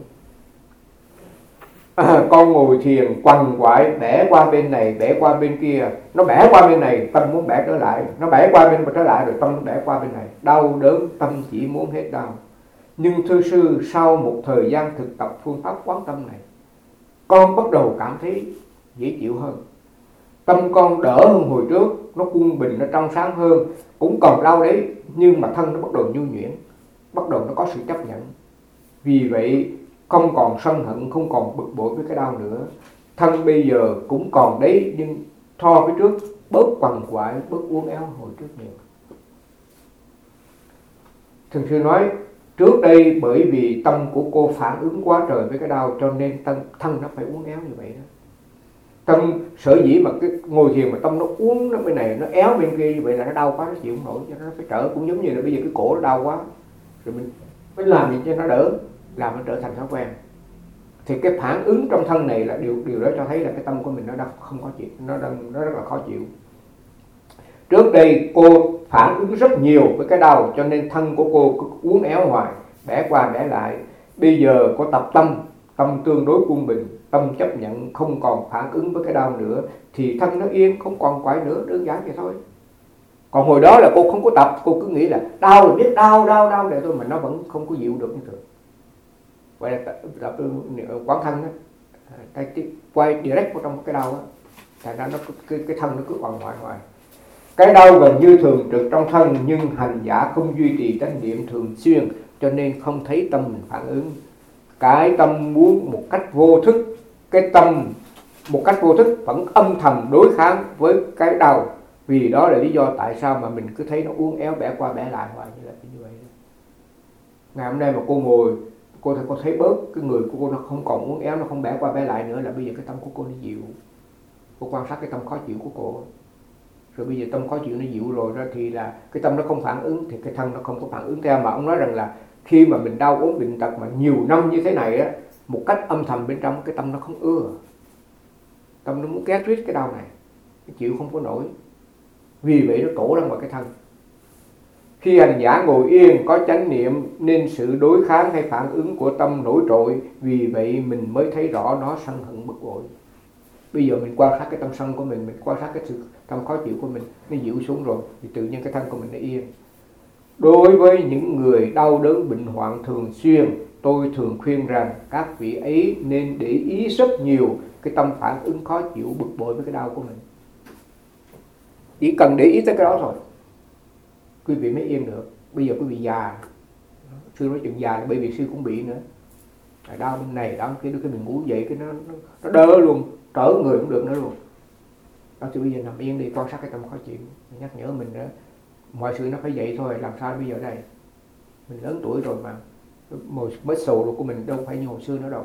Con ngồi thiền quằn quại, bẻ qua bên này bẻ qua bên kia, nó bẻ qua bên này tâm muốn bẻ trở lại, nó bẻ qua bên trở lại rồi tâm nó bẻ qua bên này, đau đớn tâm chỉ muốn hết đau. Nhưng thưa sư, sau một thời gian thực tập phương pháp quán tâm này, con bắt đầu cảm thấy dễ chịu hơn, tâm con đỡ hơn hồi trước, nó quân bình, nó trong sáng hơn, cũng còn đau đấy nhưng mà thân nó bắt đầu nhu nhuyễn, bắt đầu nó có sự chấp nhận. Vì vậy không còn sân hận, không còn bực bội với cái đau nữa. Thân bây giờ cũng còn đấy nhưng so với trước bớt quằn quại, bớt uốn éo hồi trước nhiều. Thường sư nói trước đây bởi vì tâm của cô phản ứng quá trời với cái đau cho nên thân nó phải uốn éo như vậy đó. Tâm sở dĩ mà cái ngồi thiền mà tâm nó uốn nó bên này, nó éo bên kia như vậy là nó đau quá, nó chịu không nổi, cho nó phải trở. Cũng giống như là bây giờ cái cổ nó đau quá rồi mình phải làm gì cho nó đỡ, làm nó trở thành thói quen. Thì cái phản ứng trong thân này là điều đó cho thấy là cái tâm của mình nó đang không có chịu, nó rất là khó chịu. Trước đây cô phản ứng rất nhiều với cái đau cho nên thân của cô cứ uốn éo hoài, bẻ qua bẻ lại. Bây giờ cô tập tâm tương đối quân bình, tâm chấp nhận, không còn phản ứng với cái đau nữa thì thân nó yên, không còn quậy nữa, đơn giản vậy thôi. Còn hồi đó là cô không có tập, cô cứ nghĩ là đau là biết đau để thôi, mà nó vẫn không có dịu được như thường. Vậy là tập quán thân đó, cái quay direct vào trong cái đau đó, thành ra nó cái thân nó cứ quằn quại hoài. Cái đau gần như thường trực trong thân nhưng hành giả không duy trì chánh niệm thường xuyên cho nên không thấy tâm mình phản ứng. Cái tâm muốn một cách vô thức, cái tâm một cách vô thức vẫn âm thầm đối kháng với cái đau. Vì đó là lý do tại sao mà mình cứ thấy nó uốn éo bẻ qua bẻ lại hoài như vậy. Ngày hôm nay mà cô ngồi, cô thấy bớt cái người của cô nó không còn uốn éo, nó không bẻ qua bẻ lại nữa, là bây giờ cái tâm của cô nó dịu. Cô quan sát cái tâm khó chịu của cô, rồi bây giờ tâm khó chịu nó dịu rồi đó thì là cái tâm nó không phản ứng thì cái thân nó không có phản ứng theo. Mà ông nói rằng là khi mà mình đau ốm bệnh tật mà nhiều năm như thế này á, một cách âm thầm bên trong cái tâm nó không ưa, tâm nó muốn ghét rít cái đau này, nó chịu không có nổi, vì vậy nó trổ ra ngoài cái thân. Khi hành giả ngồi yên có chánh niệm nên sự đối kháng hay phản ứng của tâm nổi trội, vì vậy mình mới thấy rõ nó sân hận bực bội. Bây giờ mình quan sát cái tâm sân của mình quan sát cái sự tâm khó chịu của mình, nó dịu xuống rồi thì tự nhiên cái thân của mình nó yên. Đối với những người đau đớn bệnh hoạn thường xuyên, tôi thường khuyên rằng các vị ấy nên để ý rất nhiều cái tâm phản ứng khó chịu bực bội với cái đau của mình. Chỉ cần để ý tới cái đó thôi, quý vị mới yên được. Bây giờ quý vị già, sư nói chuyện già là bởi vì sư cũng bị nữa, đau bên này đau bên kia, cái mình ngủ dậy cái nó đơ luôn, trở người cũng được nữa luôn. Đó thì bây giờ nằm yên đi, quan sát cái tâm khó chịu, nhắc nhở mình đó, mọi sự nó phải vậy thôi, làm sao bây giờ đây, mình lớn tuổi rồi mà, mới sầu rồi của mình đâu phải như hồi xưa nữa đâu.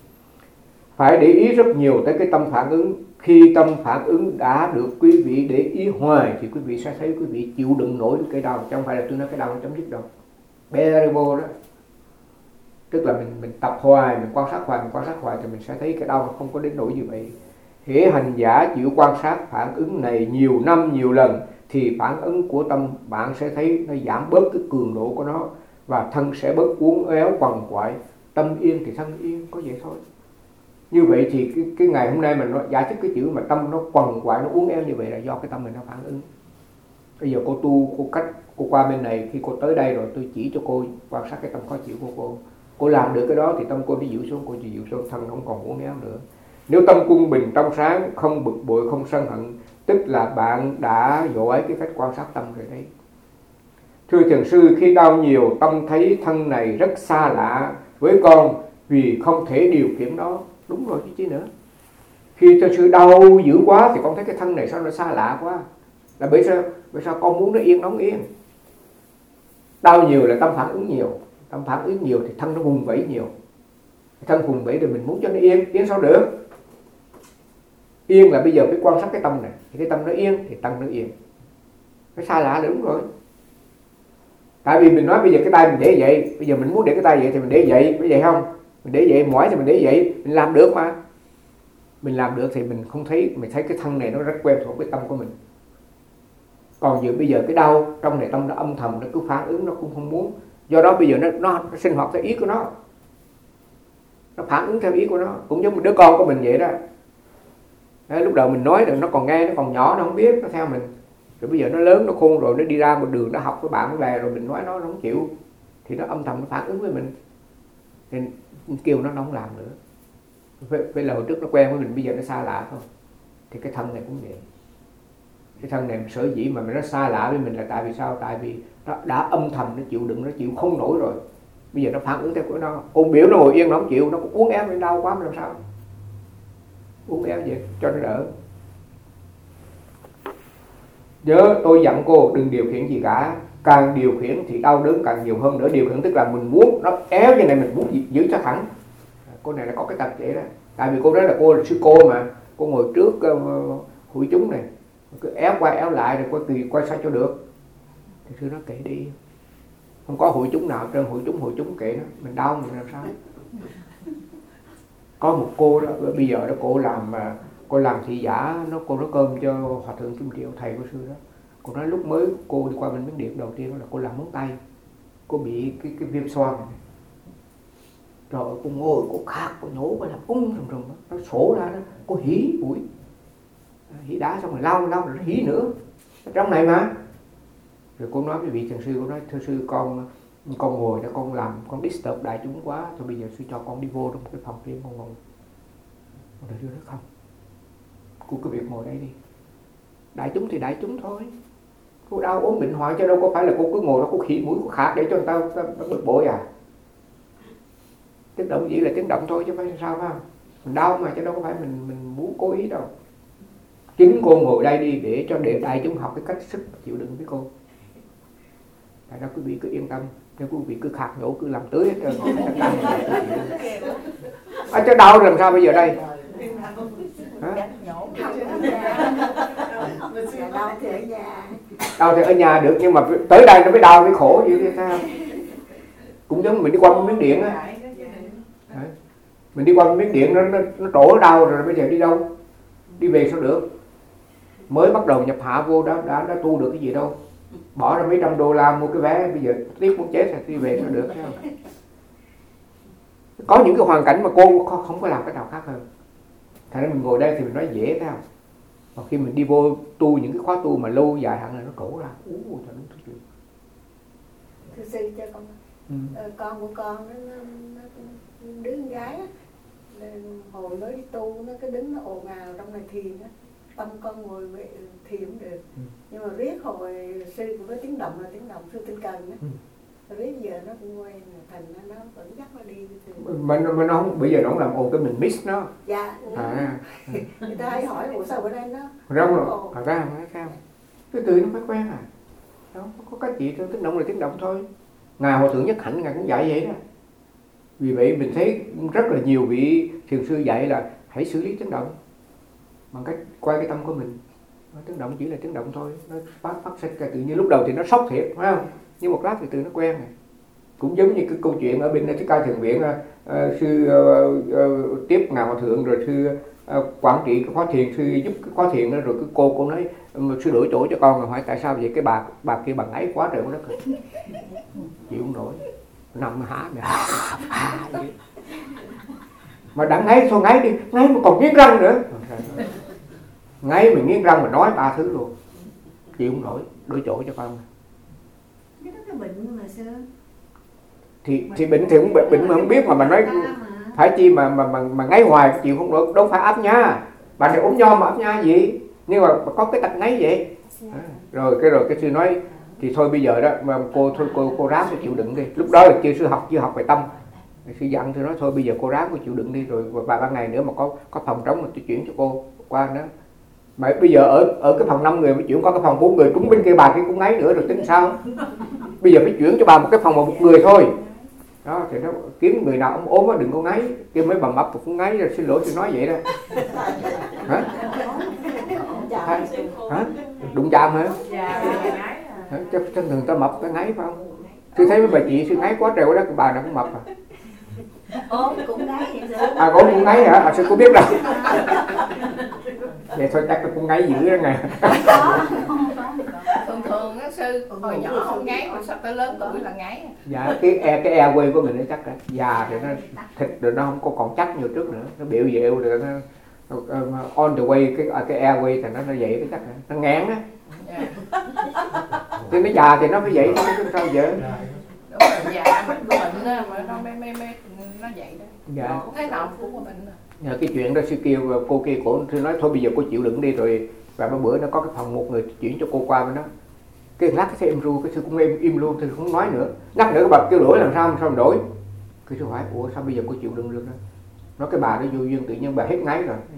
Phải để ý rất nhiều tới cái tâm phản ứng. Khi tâm phản ứng đã được quý vị để ý hoài thì quý vị sẽ thấy quý vị chịu đựng nổi cái đau, chứ không phải là tôi nói cái đau nó chấm dứt đâu. Bearable đó, tức là mình tập hoài, mình quan sát hoài thì mình sẽ thấy cái đau nó không có đến nỗi như vậy. Hễ hành giả chịu quan sát phản ứng này nhiều năm nhiều lần thì phản ứng của tâm bạn sẽ thấy nó giảm bớt cái cường độ của nó và thân sẽ bớt uốn éo quằn quại. Tâm yên thì thân yên, có vậy thôi. Như vậy thì cái ngày hôm nay mình nó giải thích cái chữ mà tâm nó quằn quại, nó uốn éo như vậy là do cái tâm mình nó phản ứng. Bây giờ cô tu, cô qua bên này, khi cô tới đây rồi tôi chỉ cho cô quan sát cái tâm khó chịu của cô. Cô làm được cái đó thì tâm cô đi dịu xuống, cô chỉ dịu xuống, thân không còn uốn éo nữa. Nếu tâm quân bình trong sáng, không bực bội, không sân hận, tức là bạn đã giỏi cái cách quan sát tâm rồi đấy. Thưa thiền sư, khi đau nhiều, tâm thấy thân này rất xa lạ với con vì không thể điều khiển nó. Đúng rồi chứ chi nữa. Khi thiền sư đau dữ quá thì con thấy cái thân này sao nó xa lạ quá. Là bởi sao con muốn nó yên, nó không yên. Đau nhiều là tâm phản ứng nhiều. Tâm phản ứng nhiều thì thân nó vùng vẫy nhiều. Thân vùng vẫy thì mình muốn cho nó yên sao được. Yên là bây giờ phải quan sát cái tâm này. Thì cái tâm nó yên thì tâm nó yên. Cái xa lạ là đúng rồi. Tại vì mình nói bây giờ cái tay mình để vậy, bây giờ mình muốn để cái tay vậy thì mình để vậy, có vậy không? Mình để vậy, mỏi thì mình để vậy, mình làm được mà. Mình làm được thì mình không thấy, mình thấy cái thân này nó rất quen thuộc với tâm của mình. Còn bây giờ cái đau, trong này tâm nó âm thầm, nó cứ phản ứng, nó cũng không muốn. Do đó bây giờ nó sinh hoạt theo ý của nó. Nó phản ứng theo ý của nó. Cũng giống một đứa con của mình vậy đó. Đấy, lúc đầu mình nói rồi nó còn nghe, nó còn nhỏ, nó không biết, nó theo mình. Rồi bây giờ nó lớn, nó khôn rồi, nó đi ra một đường, nó học với bạn với bè rồi mình nói nó không chịu. Thì nó âm thầm, nó phản ứng với mình. Nên kêu nó không làm nữa. Phải là hồi trước nó quen với mình, bây giờ nó xa lạ thôi. Thì cái thân này cũng vậy. Cái thân này sở dĩ mà nó xa lạ với mình là tại vì sao? Tại vì nó đã âm thầm, nó chịu đựng, nó chịu không nổi rồi. Bây giờ nó phản ứng theo của nó. Con biểu nó ngồi yên, nó không chịu, nó cũng uốn éo, nó đau quá mà làm sao? Uốn éo vậy, cho nó đỡ. Nhớ tôi dặn cô đừng điều khiển gì cả. Càng điều khiển thì đau đớn càng nhiều hơn nữa. Điều khiển tức là mình muốn nó éo như này, mình muốn giữ cho thẳng. Cô này là có cái tật vậy đó. Tại vì cô nói là cô là sư cô mà. Cô ngồi trước hội chúng này, cứ éo qua éo lại rồi coi sao cho được. Thì sư nó kệ đi. Không có hội chúng nào trên hội chúng kệ nó. Mình đau mình làm sao. Có một cô đó, bây giờ đó cô làm thị giả, cô nấu cơm cho Hòa Thượng Kim Triệu, thầy của sư đó. Cô nói lúc mới cô đi qua bên Miến Điện đầu tiên là cô làm móng tay. Cô bị cái viêm xoang. Rồi cô ngồi, cô khát, cô nhổ, cô làm rùng nó sổ ra đó. Cô hí bụi. Hí đá xong rồi lau rồi nó hí nữa. Ở trong này mà. Rồi cô nói với vị thiền sư, cô nói thưa sư con ngồi đó con disturb đại chúng quá. Thôi bây giờ sư cho con đi vô trong cái phòng riêng con ngồi. Con nói được không? Cô cứ việc ngồi đây đi. Đại chúng thì đại chúng thôi. Cô đau ốm bệnh hoạn chứ đâu có phải là cô cứ ngồi đó cô khỉ mũi cô khạc để cho người ta bực bội à. Tiếng động chỉ là tiếng động thôi chứ phải sao phải không? Mình đau mà chứ đâu có phải mình muốn cố ý đâu. Chính cô ngồi đây đi để đại chúng học cái cách sức chịu đựng với cô. Tại đó quý vị cứ yên tâm. Nếu quý vị cứ khạc nhổ cứ làm tưới hết trơn. Chứ đau làm sao bây giờ đây? Đau thì ở nhà được nhưng mà tới đây nó mới đau mới khổ như thế sao? Cũng giống mình đi qua Miến Điện á. Mình đi qua Miến Điện nó trổ đau rồi bây giờ đi đâu? Đi về sao được? Mới bắt đầu nhập hạ vô đó đã tu được cái gì đâu. Bỏ ra mấy trăm đô la mua cái vé, bây giờ tiếc muốn chết thì đi về sao được, thấy không? Có những cái hoàn cảnh mà cô không có làm cái nào khác hơn. Thành ra mình ngồi đây thì mình nói dễ, thấy không? Mà khi mình đi vô tu những cái khóa tu mà lâu dài hẳn là nó trổ ra. Cho đúng thứ chuyện. Thưa sư cho con. Con của con nó đứa con gái á, hồi mới đi tu nó cứ đứng nó ồn ào trong này thiền á. Tâm con ngồi thiền cũng được. Nhưng mà riết hồi sư cũng nói tiếng động là tiếng động sư Tinh Cần á. Riết giờ nó cũng quen rồi, thành nó vẫn dắt nó đi. Mà nó không, bây giờ nó không làm ồn cái mình miss nó. Dạ. Người ta hay hỏi ủa sao bữa nay nó rong rồi, ra mà sao? Cái từ nó phải quen à. Không có cái gì thôi, tiếng động là tiếng động thôi. Ngài Hòa Thượng Nhất Hạnh ngài cũng dạy vậy đó. Vì vậy mình thấy rất là nhiều vị thiền sư dạy là hãy xử lý tiếng động bằng cách quay cái tâm của mình. Tiếng động chỉ là tiếng động thôi, nó phát sinh ra tự nhiên. Lúc đầu thì nó sốc thiệt, phải không? Nhưng một lát thì từ nó quen rồi. Cũng giống như cái câu chuyện ở bên Thích Ca Thiền Viện, sư tiếp Ngài Hòa Thượng rồi sư quản trị cái khóa thiền, sư giúp cái khóa thiền đó, rồi cái cô nói sư đổi chỗ cho con, rồi hỏi tại sao vậy? Cái bà kia bằng ấy quá trời của đất rồi. Chịu không nổi, nằm hả mày Mà đã ngáy thôi ngáy đi, ngáy mà còn nghiến răng nữa. Ngáy mà nghiến răng mà nói 3 thứ luôn. Chịu không nổi, đổi chỗ cho con. Cái đó cái bệnh mà sao? Thì bệnh thì cũng bệnh mà không biết mà nói phải chi mà ngáy hoài chịu không nổi, đâu phải áp nha. Bà này ốm nho mà áp nha gì? Nhưng mà có cái tật ngáy vậy. Rồi cái sư nói thì thôi bây giờ đó mà cô ráng cô chịu đựng đi. Lúc đó là chưa học về tâm. Sư dặn tôi nói thôi bây giờ cô ráng cô chịu đựng đi, rồi vài ba ngày nữa mà có phòng trống mà tôi chuyển cho cô qua đó. Mà bây giờ ở cái phòng 5 người mới chuyển qua cái phòng 4 người, trúng bên kia bà kia cũng ngáy nữa rồi tính sao? Bây giờ phải chuyển cho bà một cái phòng mà 1 người thôi. Đó thì nó kiếm người nào ông ốm á đừng có ngáy, kêu mấy bà mập cũng ngáy rồi, xin lỗi tôi nói vậy đó. Hả? Hả? Đụng chạm hả? Chắc thường ta mập ta ngáy phải không? Tôi thấy mấy bà chị sư ngáy quá trời quá đất, bà nào cũng mập à. Ốm cũng ngáy vậy sao? À ốm cũng ngáy hả? Sao cô biết đâu? Vậy thôi chắc là cũng ngáy dữ đó nè. Thường á sư hồi nhỏ không ngáy mà sắp tới lớn tuổi là ngáy. Dạ cái airway của mình nó chắc là già thì nó thịt rồi nó không còn chắc như trước nữa, nó biểu dịu rồi nó on the way cái airway thì nó vậy cái chắc là nó ngán á. Thì nó già thì nó phải vậy thôi chứ sao vậy? Đúng rồi, già mình có bệnh á mà nó nó vậy đó. Dạ. Thấy nào cũng có bệnh rồi. Nhờ cái chuyện đó sư kêu cô kia cổ sư nói thôi bây giờ cô chịu đựng đi rồi, và mấy bữa nó có cái phòng 1 người chuyển cho cô qua bên đó. Cái lát cái em ru cái sư cũng im luôn thì không nói nữa. Nhắc nữa cái bà kêu đổi làm sao mà đổi. Cái sư hỏi ủa sao bây giờ cô chịu đựng được đó? Nói cái bà đó vô duyên tự nhiên bà hết ngáy rồi.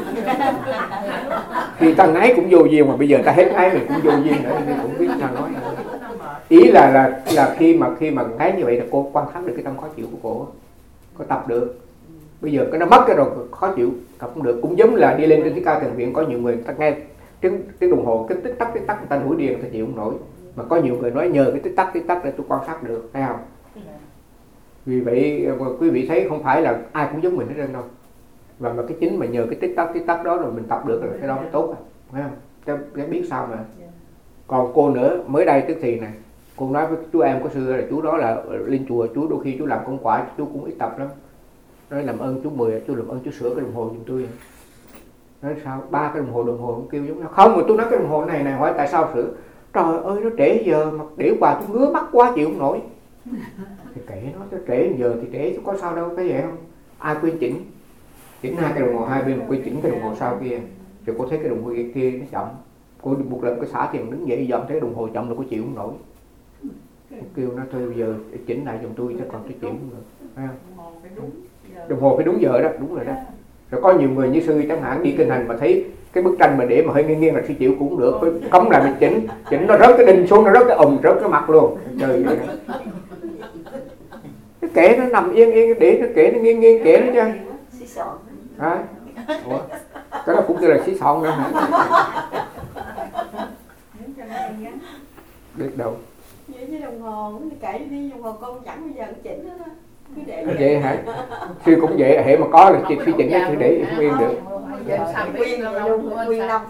Khi ta ngáy cũng vô duyên mà bây giờ ta hết ngáy rồi cũng vô duyên nữa thì cũng biết sao nói nữa. Ý là khi mà ngáy như vậy là cô quan sát được cái tâm khó chịu của cô, có tập được. Bây giờ cái nó mất cái rồi khó chịu tập không được, cũng giống là đi lên trên cái cao thiền viện có nhiều người ta nghe tiếng đồng hồ cái tích tắc người ta đuổi điên người ta chịu không nổi, mà có nhiều người nói nhờ cái tích tắc để tôi quan sát được, thấy không? Vì vậy quý vị thấy không phải là ai cũng giống mình hết trơn đâu, và mà cái chính mà nhờ cái tích tắc đó rồi mình tập được rồi cái đó mới tốt, thấy không? Cái biết sao mà. Còn cô nữa mới đây tức thì này, cô nói với chú em có xưa là chú đó là lên chùa, chú đôi khi chú làm công quả chú cũng ít tập lắm. Nói làm ơn chú Mười, chú làm ơn chú sửa cái đồng hồ giùm tôi. Nói sao 3 cái đồng hồ cũng kêu giống nhau. Không mà tôi nói cái đồng hồ này hỏi tại sao sửa. Trời ơi nó trễ giờ mà để qua tôi ngứa mắt quá chịu không nổi. Thì kệ nó trễ giờ thì trễ chứ có sao đâu, cái vậy không? Ai quên chỉnh 2 cái đồng hồ hai bên, quên chỉnh cái đồng hồ sau kia. Rồi cô thấy cái đồng hồ kia nó chậm. Cô một lần cái xả tiền đứng dậy dọn thấy đồng hồ chậm là cô chịu không nổi. Cô kêu nó thôi bây giờ chỉnh lại giùm tôi chứ còn tôi chịu không được. Thấy không? Đồng hồ phải đúng giờ đó, đúng rồi đó. Rồi có nhiều người như sư chẳng hạn đi kinh hành mà thấy cái bức tranh mà để mà hơi nghiêng là sư chịu cũng được, phải cấm lại mình chỉnh nó rớt cái đinh xuống, nó rớt cái rớt cái mặt luôn. Trời ơi. Cái kệ nó nằm yên để nó kệ nó nghiêng kệ nó chứ. Hả? Ủa? Cái đó cũng kêu là xí xọn nữa hả? Biết đâu. Vậy với đồng hồ kệ đi, đồng hồ con chẳng bao giờ nó chỉnh hết á. Vậy hả? Sư cũng vậy, hệ mà có là phi chỉnh nó sư để không yên được. Nguyên năm.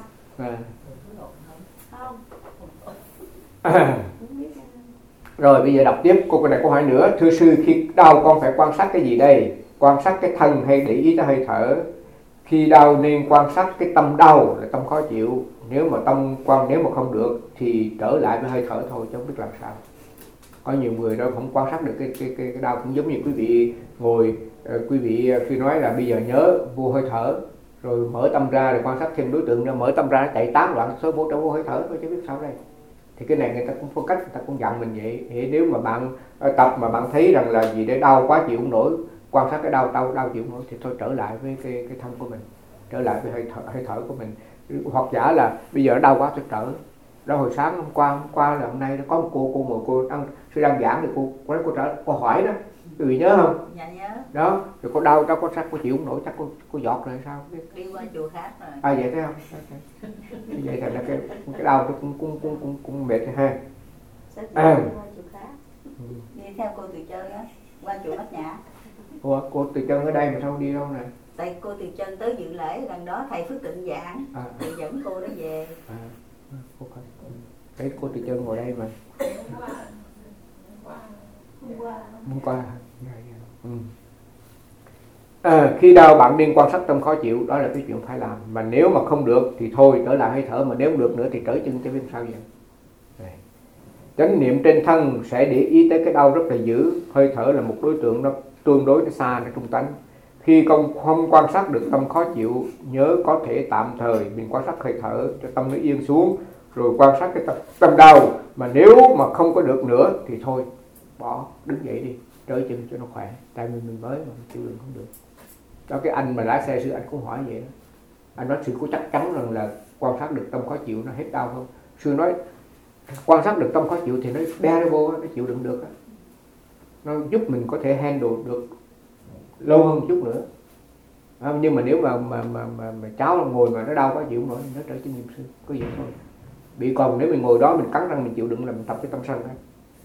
Rồi bây giờ đọc tiếp cô này câu hỏi nữa. Thưa sư, khi đau con phải quan sát cái gì đây? Quan sát cái thân hay để ý tới hơi thở? Khi đau nên quan sát cái tâm đau là tâm khó chịu. Nếu mà không được thì trở lại với hơi thở thôi chứ không biết làm sao. Có nhiều người đó không quan sát được cái đau, cũng giống như quý vị ngồi, quý vị khi nói là bây giờ nhớ vô hơi thở, rồi mở tâm ra rồi quan sát thêm đối tượng nữa, mở tâm ra chạy tán loạn số vô hơi thở thôi chứ biết sao đây. Thì cái này người ta cũng phân cách, người ta cũng dặn mình vậy. Thì nếu mà bạn tập mà bạn thấy rằng là gì để đau quá chịu không nổi, quan sát cái đau chịu không nổi thì thôi trở lại với cái thân của mình, trở lại với hơi thở của mình. Hoặc giả là bây giờ nó đau quá tôi trở. Đó hồi sáng hôm qua là hôm nay nó có một cô sư đang giảng thì cô hỏi đó, quý vị nhớ không? Dạ nhớ. Đó, rồi cô đau có chắc cô chịu không nổi, chắc cô giọt rồi sao? Đi qua chùa khác rồi. Vậy thấy không? Vậy thành ra cái đau nó cũng mệt ha. Qua chùa khác. Đi theo cô Từ Chân á, qua chùa Bát Nhã. Ủa, cô Từ Chân ở đây mà sao đi đâu nè? Tại cô Từ Chân tới dự lễ gần đó thầy Phước Tịnh giảng, thì dẫn cô đó về. Thấy cô Từ Chân ngồi đây mà. Hôm qua. Khi đau bạn nên quan sát tâm khó chịu, đó là cái chuyện phải làm. Mà nếu mà không được thì thôi trở lại hơi thở, mà nếu không được nữa thì trở chân tới bên sau vậy. Chánh niệm trên thân sẽ để ý tới cái đau rất là dữ. Hơi thở là một đối tượng nó tương đối nó xa, nó trung tánh. Khi không quan sát được tâm khó chịu, nhớ có thể tạm thời mình quan sát hơi thở cho tâm nó yên xuống, rồi quan sát cái tâm đau. Mà nếu mà không có được nữa thì thôi bỏ, đứng dậy đi, trở chân cho nó khỏe. Tại vì mình mới mà mình chịu đựng không được. Đó, cái anh mà lái xe xưa anh cũng hỏi vậy đó. Anh nói sư có chắc chắn rằng là quan sát được tâm khó chịu nó hết đau không? Sư nói quan sát được tâm khó chịu thì nó bearable, nó chịu đựng được. Nó giúp mình có thể handle được lâu hơn một chút nữa. Nhưng mà nếu mà cháu ngồi mà nó đau quá chịu nổi, nó trở chân niệm sư, có vậy thôi. Bị còn nếu mình ngồi đó mình cắn răng mình chịu đựng là mình tập cái tâm sân đó.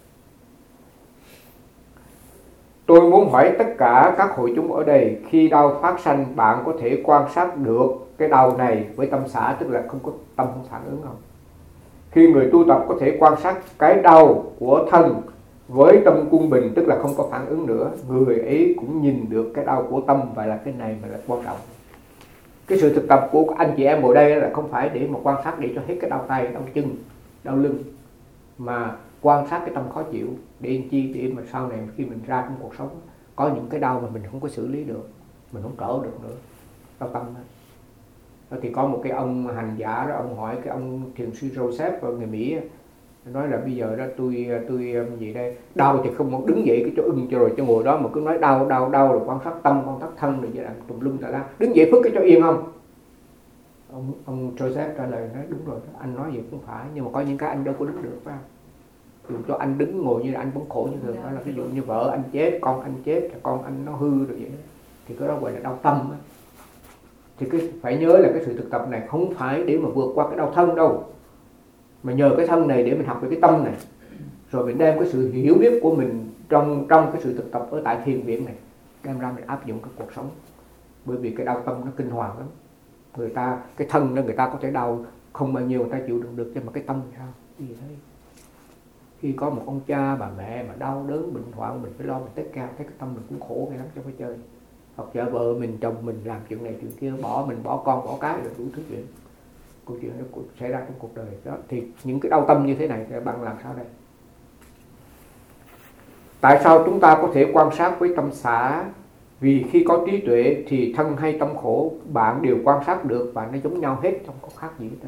Tôi muốn hỏi tất cả các hội chúng ở đây, khi đau phát sanh bạn có thể quan sát được cái đau này với tâm xả, tức là không có tâm không phản ứng không? Khi người tu tập có thể quan sát cái đau của thân với tâm quân bình, tức là không có phản ứng nữa, người ấy cũng nhìn được cái đau của tâm, và là cái này mà là quan trọng. Cái sự thực tập của anh chị em ngồi đây là không phải để mà quan sát để cho hết cái đau tay, đau chân, đau lưng, mà quan sát cái tâm khó chịu để làm chi, để mà sau này khi mình ra trong cuộc sống có những cái đau mà mình không có xử lý được, mình không trở được nữa, đau tâm đó. Thì có một cái ông hành giả đó, ông hỏi cái ông thiền sư Joseph ở người Mỹ, nói là bây giờ đó tôi gì đây, đau thì không muốn đứng dậy cái chỗ ưng cho rồi cho ngồi đó mà cứ nói đau rồi quan sát tâm, quan sát thân rồi vậy là tùm lum tà la, đứng dậy phước cái chỗ yên không? Ông Joseph trả lời nói đúng rồi, anh nói vậy cũng phải, nhưng mà có những cái anh đâu có đứng được, phải không? Dù cho anh đứng ngồi như là anh vẫn khổ như thường, đó là ví dụ như vợ anh chết, con anh chết, con anh nó hư rồi vậy đó, thì cái đó gọi là đau tâm đó. Thì phải nhớ là cái sự thực tập này không phải để mà vượt qua cái đau thân đâu, mà nhờ cái thân này để mình học về cái tâm này, rồi mình đem cái sự hiểu biết của mình trong cái sự thực tập ở tại thiền viện này đem ra mình áp dụng trong cuộc sống. Bởi vì cái đau tâm nó kinh hoàng lắm. Người ta cái thân đó người ta có thể đau không bao nhiêu người ta chịu đựng được, nhưng mà cái tâm thì sao? Cái gì thế? Khi có một ông cha bà mẹ mà đau đớn bệnh hoạn, mình phải lo mình tất cả, thấy cái tâm mình cũng khổ cái lắm, trong cái chơi. Hoặc vợ vợ mình, chồng mình làm chuyện này chuyện kia, bỏ mình, bỏ con, bỏ cái, rồi đủ thứ chuyện. Câu chuyện nó xảy ra trong cuộc đời đó. Thì những cái đau tâm như thế này thì bạn làm sao đây? Tại sao chúng ta có thể quan sát với tâm xả? Vì khi có trí tuệ thì thân hay tâm khổ bạn đều quan sát được, và nó giống nhau hết, không có khác gì hết.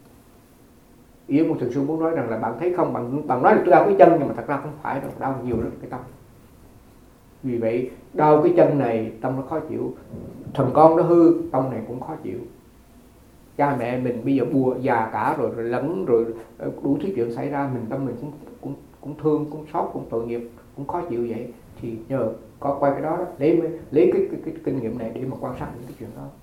Ý của Thượng Sư muốn nói rằng là bạn thấy không, bạn nói là tôi đau cái chân, nhưng mà thật ra không phải đâu, đau nhiều lắm cái tâm. Vì vậy đau cái chân này tâm nó khó chịu, thần con nó hư tâm này cũng khó chịu. Cha mẹ mình bây giờ bùa già cả rồi lẫn rồi đủ thứ chuyện xảy ra, mình tâm mình cũng thương, cũng xót, cũng tội nghiệp, cũng khó chịu vậy. Thì nhờ có quay cái đó, lấy cái kinh nghiệm này để mà quan sát những cái chuyện đó.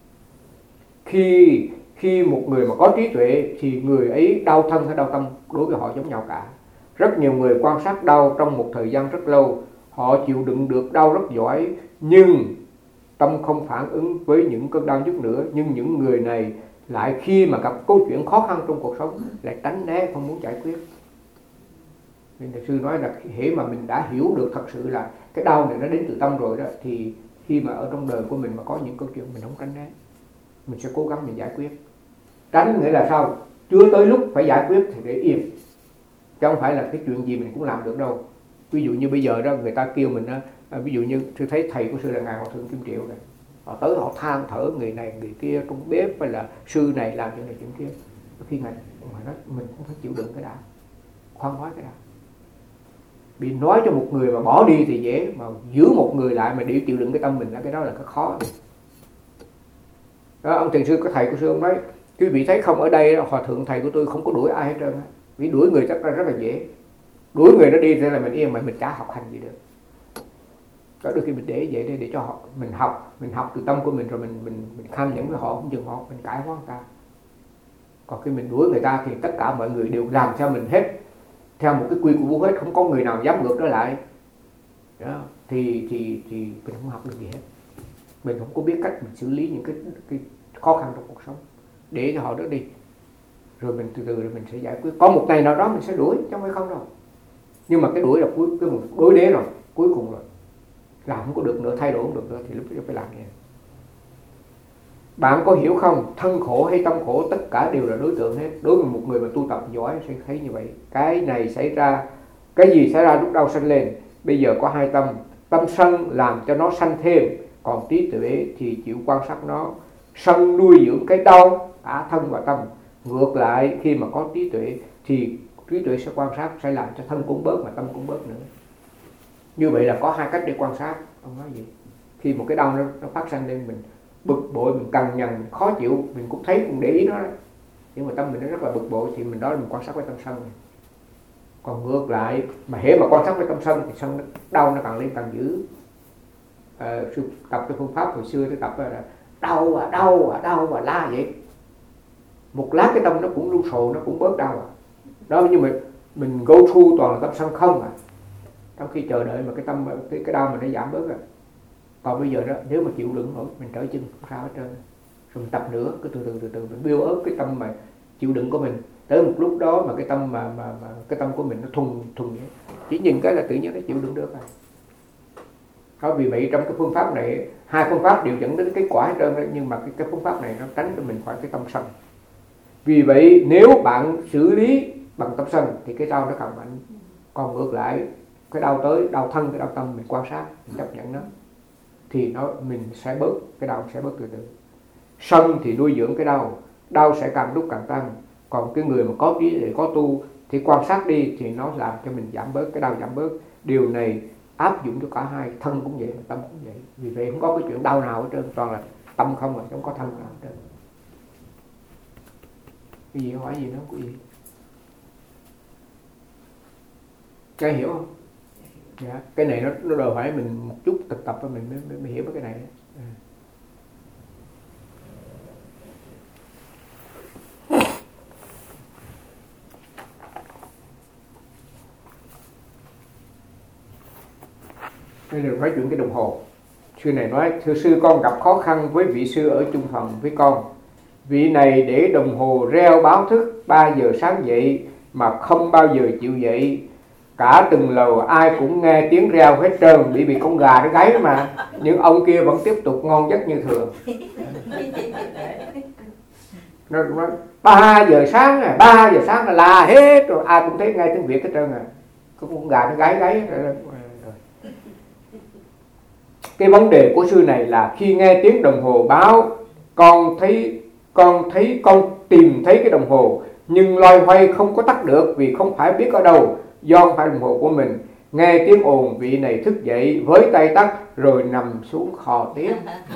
Khi một người mà có trí tuệ thì người ấy đau thân hay đau tâm đối với họ giống nhau cả. Rất nhiều người quan sát đau trong một thời gian rất lâu, họ chịu đựng được đau rất giỏi, nhưng tâm không phản ứng với những cơn đau nhức nữa. Nhưng những người này lại khi mà gặp câu chuyện khó khăn trong cuộc sống lại tránh né, không muốn giải quyết. Nên Thầy Sư nói là hễ mà mình đã hiểu được thật sự là cái đau này nó đến từ tâm rồi đó, thì khi mà ở trong đời của mình mà có những câu chuyện mình không tránh né, mình sẽ cố gắng mình giải quyết. Tránh nghĩa là sao? Chưa tới lúc phải giải quyết thì để yên, chứ không phải là cái chuyện gì mình cũng làm được đâu. Ví dụ như bây giờ đó người ta kêu mình đó, ví dụ như tôi thấy thầy của Sư là Ngài Hòa Thượng Kim Triệu này, họ tới họ than thở người này người kia trong bếp, hay là sư này làm chuyện này chuyện kia. Khi Ngài nói mình cũng phải chịu đựng cái đã, khoan khoái cái đã. Vì nói cho một người mà bỏ đi thì dễ, mà giữ một người lại mà để chịu đựng cái tâm mình là cái đó là cái khó. Đó, ông thiền sư có thầy của sư ông nói, quý vị thấy không, ở đây Hòa Thượng thầy của tôi không có đuổi ai hết trơn. Vì đuổi người chắc là rất là dễ, đuổi người nó đi thế là mình yên, mà mình chả học hành gì được. Đó, đôi khi mình để vậy để cho họ mình học từ tâm của mình, rồi mình tham nhẫn với họ, không dừng họ, mình cãi hóa người ta. Còn khi mình đuổi người ta thì tất cả mọi người đều làm theo mình hết, theo một cái quy của Vũ hết, không có người nào dám ngược trở lại. Đó, thì mình không học được gì hết. Mình không có biết cách mình xử lý những cái khó khăn trong cuộc sống, để cho họ đỡ đi, rồi mình từ từ rồi mình sẽ giải quyết. Có một ngày nào đó mình sẽ đuổi, chứ không phải không đâu. Nhưng mà cái đuổi là cái đối đế rồi, cuối cùng rồi, làm không có được nữa, thay đổi không được nữa thì lúc đó phải làm gì? Bạn có hiểu không? Thân khổ hay tâm khổ tất cả đều là đối tượng hết. Đối với một người mà tu tập giỏi sẽ thấy như vậy. Cái này xảy ra, cái gì xảy ra lúc đau sanh lên? Bây giờ có hai tâm. Tâm sân làm cho nó sanh thêm, còn trí tuệ thì chịu quan sát nó. Sân nuôi dưỡng cái đau, cả thân và tâm. Ngược lại khi mà có trí tuệ thì trí tuệ sẽ quan sát, sẽ làm cho thân cũng bớt mà tâm cũng bớt nữa. Như vậy là có hai cách để quan sát. Ông nói gì? Khi một cái đau nó phát sanh lên, mình bực bội, mình cằn nhằn, mình khó chịu, mình cũng thấy, cũng để ý nó đấy. Nhưng mà tâm mình nó rất là bực bội thì mình đó là mình quan sát với tâm sân này. Còn ngược lại mà hễ mà quan sát với tâm sân thì sân đau nó càng lên càng dữ. Sư tập cái phương pháp hồi xưa tôi tập là đau và la vậy. Một lát cái tâm nó cũng lu sồ, nó cũng bớt đau à. Đó, nhưng mà mình go through toàn là tâm sân không à. Trong khi chờ đợi mà cái tâm cái đau mình nó giảm bớt rồi. Còn bây giờ đó, nếu mà chịu đựng nổi, mình trở chân không sao hết trơn. Rồi mình tập nữa, cứ từ từ mình build up cái tâm mà chịu đựng của mình. Tới một lúc đó mà cái tâm mà cái tâm của mình nó thuần vậy. Chỉ nhìn cái là tự nhiên nó chịu đựng được rồi. Đó, vì vậy trong cái phương pháp này, hai phương pháp đều dẫn đến kết quả hết trơn, nhưng mà cái phương pháp này nó tránh cho mình khỏi cái tâm sân. Vì vậy nếu bạn xử lý bằng tâm sân thì cái đau nó càng mạnh. Còn ngược lại, cái đau tới, đau thân, cái đau tâm mình quan sát, mình chấp nhận nó thì mình sẽ bớt, cái đau sẽ bớt từ từ. Sân thì nuôi dưỡng cái đau sẽ càng lúc càng tăng. Còn cái người mà có trí để có tu thì quan sát đi thì nó làm cho mình giảm bớt, cái đau giảm bớt. Điều này áp dụng cho cả hai, thân cũng vậy mà tâm cũng vậy. Vì vậy không có cái chuyện đau nào hết trơn, toàn là tâm không mà không có thân nào hết trơn. Cái gì hỏi gì nó có gì? Cái hiểu không? Dạ. Cái này nó đòi hỏi mình một chút thực tập và mình mới hiểu cái này. Bây giờ nói chuyện cái đồng hồ. Sư này nói, thưa sư, con gặp khó khăn với vị sư ở chung phòng với con. Vị này để đồng hồ reo báo thức 3 giờ sáng dậy mà không bao giờ chịu dậy. Cả từng lầu ai cũng nghe tiếng reo hết trơn, bởi vì con gà nó gáy mà. Nhưng ông kia vẫn tiếp tục ngon giấc như thường. Nó nói 3 giờ sáng là la hết rồi, ai cũng thấy nghe tiếng Việt hết trơn à. Con gà nó gáy rồi. Cái vấn đề của sư này là khi nghe tiếng đồng hồ báo, con tìm thấy cái đồng hồ nhưng loay hoay không có tắt được vì không phải biết ở đâu, do không phải đồng hồ của mình. Nghe tiếng ồn, vị này thức dậy với tay tắt rồi nằm xuống khò tiếp.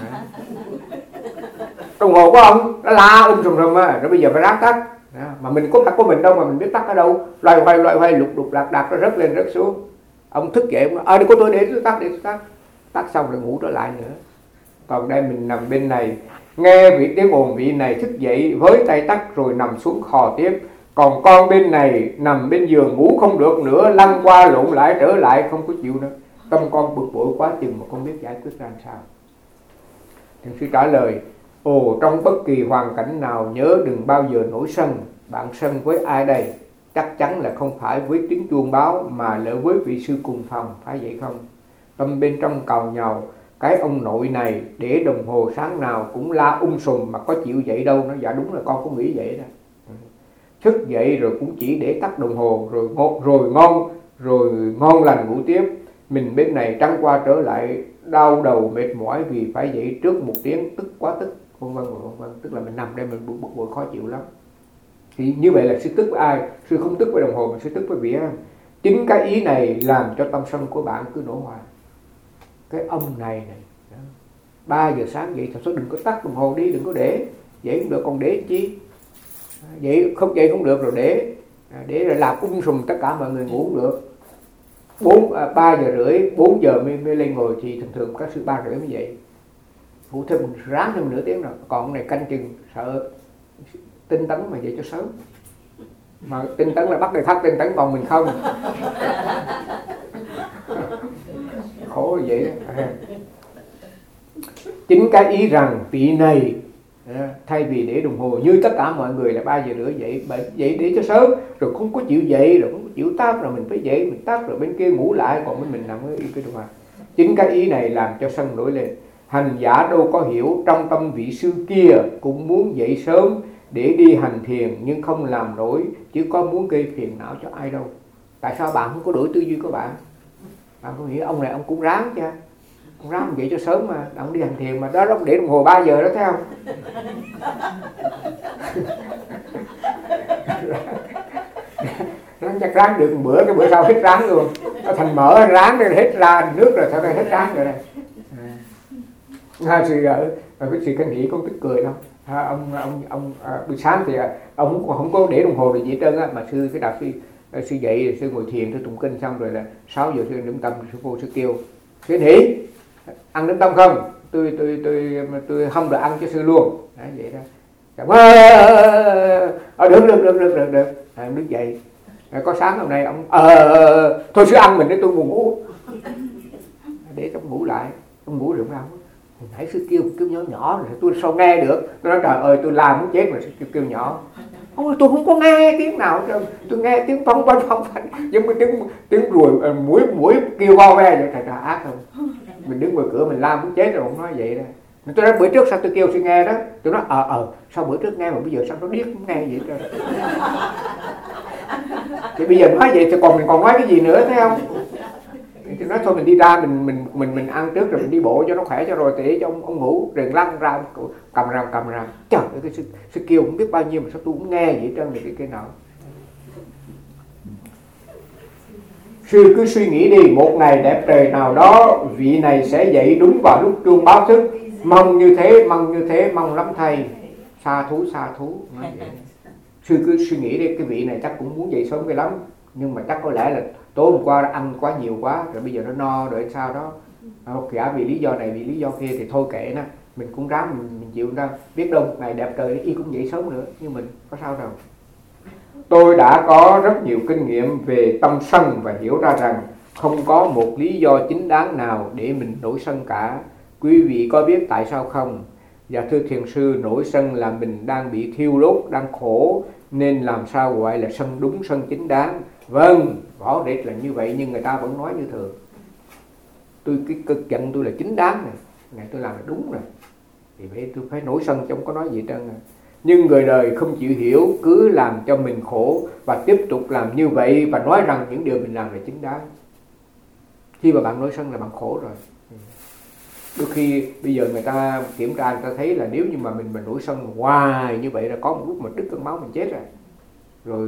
Đồng hồ của ông nó la sùm á, rồi bây giờ phải ráng tắt. Mà mình có phải của mình đâu mà mình biết tắt ở đâu, loay hoay lục lạc nó rớt lên rớt xuống. Ông thức dậy ông nói, đi của tôi để tôi tắt. Tắt xong rồi ngủ trở lại nữa. Còn đây mình nằm bên này, nghe vị tiếng ồn, vị này thức dậy với tay tắt rồi nằm xuống khò tiếp. Còn con bên này nằm bên giường ngủ không được nữa, lăn qua lộn lại trở lại không có chịu nữa. Tâm con bực bội quá chừng mà không biết giải quyết ra làm sao. Thiền sư trả lời, trong bất kỳ hoàn cảnh nào nhớ đừng bao giờ nổi sân. Bạn sân với ai đây? Chắc chắn là không phải với tiếng chuông báo mà lỡ với vị sư cùng phòng, phải vậy không? Tâm bên trong càu nhàu, cái ông nội này để đồng hồ sáng nào cũng la sùm mà có chịu dậy đâu. Nó dạ đúng là con cũng nghĩ vậy đó. Thức dậy rồi cũng chỉ để tắt đồng hồ rồi ngon lành ngủ tiếp. Mình bên này trăng qua trở lại đau đầu mệt mỏi vì phải dậy trước 1 tiếng, tức quá tức, vân vân. Tức là mình nằm đây mình bực bội khó chịu lắm. Thì như vậy là sư tức với ai? Sư không tức với đồng hồ mà sư tức với vị á. Chính cái ý này làm cho tâm sân của bạn cứ nổ hoài. Cái ông này 3 giờ sáng dậy thật sự đừng có tắt đồng hồ đi, đừng có để. Vậy không được còn để chi? Vậy không được rồi để rồi làm sùm tất cả mọi người ngủ cũng được. 3 giờ rưỡi 4 giờ mới lên ngồi thì thường các sư 3 rưỡi mới dậy. Ngủ thêm ráng thêm nửa tiếng rồi. Còn này canh chừng sợ tinh tấn mà dậy cho sớm. Mà tinh tấn là bắt người khác tinh tấn còn mình không. Khổ vậy. Chính cái ý rằng vị này thay vì để đồng hồ như tất cả mọi người là 3 giờ rưỡi dậy để cho sớm, rồi không có chịu dậy, rồi không có chịu tắt, rồi mình phải dậy mình tắt, rồi bên kia ngủ lại, còn bên mình nằm ở cái đồng hồ. Chính cái ý này làm cho sân nổi lên. Hành giả đâu có hiểu, trong tâm vị sư kia cũng muốn dậy sớm để đi hành thiền nhưng không làm nổi, chứ có muốn gây phiền não cho ai đâu. Tại sao bạn không có đổi tư duy của bạn? Bạn không nghĩ ông này ông cũng ráng chứ, ông ráng vậy cho sớm mà, ông đi hành thiền mà đó để đồng hồ 3 giờ đó, thấy không? Ráng chắc ráng được một bữa, cái bữa sau hết ráng luôn, nó thành mỡ ráng rồi hết ra nước rồi, sau đây hết ráng rồi đây. Cái sự kinh nghĩ cũng tức cười lắm. Ông buổi sáng thì ông không có để đồng hồ để gì hết trơn á, mà sư cái đạo sư dậy, sư ngồi thiền, sư tụng kinh xong rồi là 6 giờ sư điểm tâm, sư vô sư kêu sư Hỷ ăn điểm tâm không? Tôi không được ăn cho sư luôn. Đấy, vậy đó. Được. Đứng dậy. Có sáng hôm nay ông thôi sư ăn mình để tôi buồn ngủ. Để ông ngủ lại, ông ngủ được không? Nãy sư kêu nhỏ rồi tôi sao nghe được. Tôi nói trời ơi tôi làm muốn chết mà sư kêu nhỏ. Ôi tôi không có nghe tiếng nào hết. Tôi nghe tiếng phong phanh giống cái tiếng ruồi muỗi kêu vo ve vậy. Trời ác không. Mình đứng ngoài cửa mình làm muốn chết rồi, không nói vậy đó. Tôi nói bữa trước sao tôi kêu sư nghe đó. Tôi nói sao bữa trước nghe mà bây giờ sao nó điếc không nghe vậy đó. Thì bây giờ nói vậy thì mình còn nói cái gì nữa, thấy không? Thì nói thôi mình đi ra mình ăn trước rồi mình đi bộ cho nó khỏe, cho rồi để cho ông ngủ rồi lăn ra cầm ra. Trời ơi cái sư kêu không biết bao nhiêu mà sao tôi cũng nghe vậy trơn cái nào. Sư cứ suy nghĩ đi, một ngày đẹp trời nào đó vị này sẽ dậy đúng vào lúc chuông báo thức. Mong như thế, mong lắm thầy. Sa thú. Sư cứ suy nghĩ đi, cái vị này chắc cũng muốn dậy sớm cái lắm, nhưng mà chắc có lẽ là tối hôm qua đã ăn quá nhiều quá rồi bây giờ nó no rồi sao đó, cả vì lý do này vì lý do kia thì thôi kệ nó, mình cũng ráng mình chịu ra, biết đâu một ngày đẹp trời y cũng dậy sớm nữa, nhưng mình có sao đâu. Tôi đã có rất nhiều kinh nghiệm về tâm sân và hiểu ra rằng không có một lý do chính đáng nào để mình nổi sân cả. Quý vị có biết tại sao không? Dạ thưa thiền sư, nổi sân là mình đang bị thiêu đốt, đang khổ, nên làm sao gọi là sân đúng, sân chính đáng. Vâng, rõ rệt là như vậy, nhưng người ta vẫn nói như thường. Cái cực giận tôi là chính đáng này, ngày tôi làm là đúng rồi, thì vậy tôi phải nổi sân chứ không có nói gì trơn. Nhưng người đời không chịu hiểu, cứ làm cho mình khổ và tiếp tục làm như vậy và nói rằng những điều mình làm là chính đáng. Khi mà bạn nổi sân là bạn khổ rồi. Đôi khi bây giờ người ta kiểm tra, người ta thấy là nếu như mà mình nổi sân hoài như vậy là có một lúc mà đứt cơn máu mình chết rồi. Rồi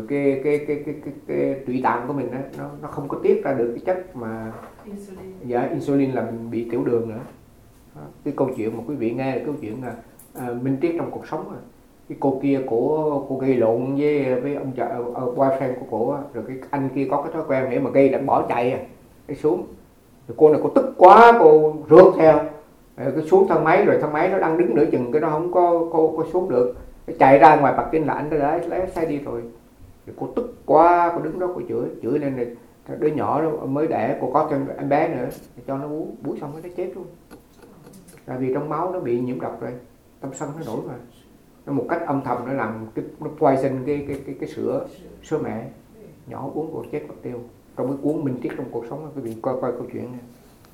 cái tụy tạng của mình đó, nó không có tiết ra được cái chất mà insulin là mình bị tiểu đường nữa. Cái câu chuyện mà quý vị nghe là câu chuyện minh triết trong cuộc sống rồi. Cái cô kia cô gây lộn với ông boyfriend của cô, rồi cái anh kia có cái thói quen để mà gây đã bỏ chạy cái xuống. Rồi cô này cô tức quá, cô rượt theo, cái xuống thang máy, rồi thang máy nó đang đứng nửa chừng cái nó không có xuống được, cái chạy ra ngoài parking là anh đã lấy xe đi rồi. Rồi cô tức quá, cô đứng đó cô chửi lên này, đứa nhỏ đó mới đẻ, cô có thêm em bé nữa, cho nó bú xong nó chết luôn. Tại vì trong máu nó bị nhiễm độc rồi, tâm sân nó nổi mà. Nó một cách âm thầm nó làm nó poison cái sữa mẹ, nhỏ uống cô chết mất tiêu. Trong cái cuốn Minh Triết trong cuộc sống, quý vị coi câu chuyện này.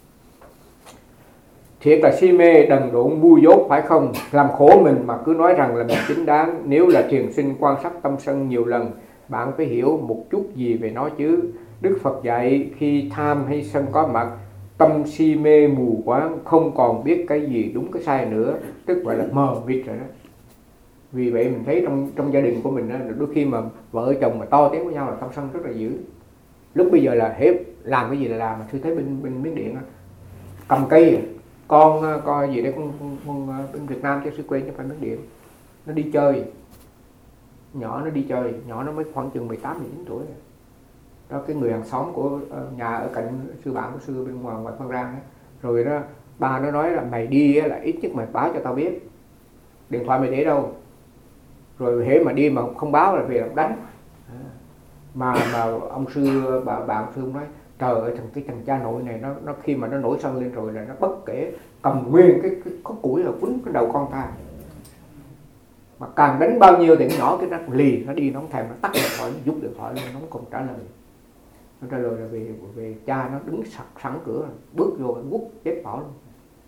Thiệt là si mê đần độn ngu dốt phải không? Làm khổ mình mà cứ nói rằng là mình chính đáng. Nếu là thiền sinh quan sát tâm sân nhiều lần, bạn phải hiểu một chút gì về nó chứ. Đức Phật dạy khi tham hay sân có mặt, tâm si mê mù quáng, không còn biết cái gì đúng cái sai nữa, tức gọi là mờ mịt rồi đó. Vì vậy mình thấy trong gia đình của mình đó, đôi khi mà vợ chồng mà to tiếng với nhau là tâm sân rất là dữ. Lúc bây giờ là hết làm cái gì là làm, mà tôi thấy bên Miến Điện cầm cây, con gì đấy con bên Việt Nam chứ sư quên chứ phải Miến Điện, nó đi chơi, nhỏ nó mới khoảng chừng 18-19 tuổi đó. Cái người hàng xóm của nhà ở cạnh sư bạn của sư bên ngoài Phan Rang ấy. Rồi đó ba nó nói là mày đi là ít nhất mày báo cho tao biết, điện thoại mày để đâu, rồi hễ mà đi mà không báo là về làm đánh. Mà ông sư bạn sư nói trời ơi thằng cha nội này nó khi mà nó nổi sân lên rồi là nó bất kể cầm nguyên cái củi là quýnh cái đầu con ta, mà càng đánh bao nhiêu thì cái nhỏ cái nó lì, nó đi nó không thèm, nó tắt điện thoại, nó rút điện thoại lên, nó không còn trả lời. Nó trả lời là về cha nó đứng sẵn cửa, bước vô quất chết bỏ luôn.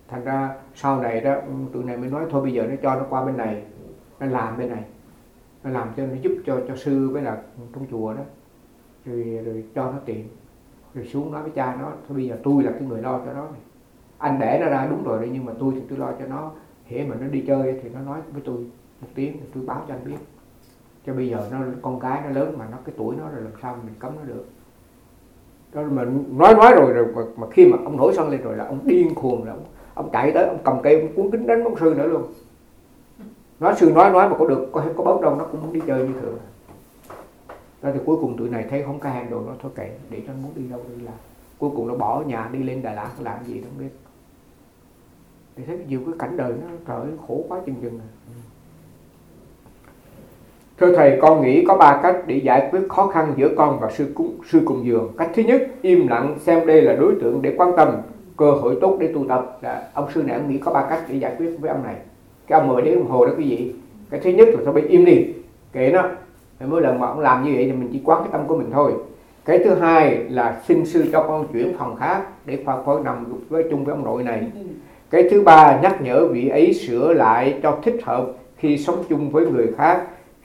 Thành ra sau này đó tụi này mới nói thôi bây giờ nó cho nó qua bên này, nó làm bên này, nó làm cho nó giúp cho sư với là trong chùa đó, rồi cho nó tiền, rồi xuống nói với cha nó thôi bây giờ tôi là cái người lo cho nó, anh đẻ nó ra đúng rồi đấy, nhưng mà tôi thì tôi lo cho nó, hễ mà nó đi chơi thì nó nói với tôi một tiếng thì tôi báo cho anh biết, cho bây giờ nó con cái nó lớn mà nó cái tuổi nó rồi làm sao mình cấm nó được. Đó mà nói rồi mà khi mà ông nổi sân lên rồi là ông điên cuồng, là ông chạy tới ông cầm cây ông cuốn kính đánh ông sư nữa luôn. Nói sư nói mà có được có bớt đâu, nó cũng muốn đi chơi như thường. Đó thì cuối cùng tụi này thấy không có handle nó thôi kệ, để cho nó muốn đi đâu đi làm. Cuối cùng nó bỏ nhà đi lên Đà Lạt làm gì không biết. Thì thấy nhiều cái cảnh đời nó trời ơi, khổ quá chừng chừng. Thưa thầy, con nghĩ có 3 cách để giải quyết khó khăn giữa con và sư cùng giường. Cách thứ nhất, im lặng xem đây là đối tượng để quan tâm, cơ hội tốt để tu tập. Ông sư này ông nghĩ có 3 cách để giải quyết với ông này. Cái ông ngồi đến đồng hồ đó quý vị. Cái thứ nhất là thôi im đi, kệ nó. Mỗi lần mà ông làm như vậy thì mình chỉ quán cái tâm của mình thôi. Cái thứ hai là xin sư cho con chuyển phòng khác để khỏi nằm với chung với ông nội này. Cái thứ ba, nhắc nhở vị ấy sửa lại cho thích hợp khi sống chung với người khác.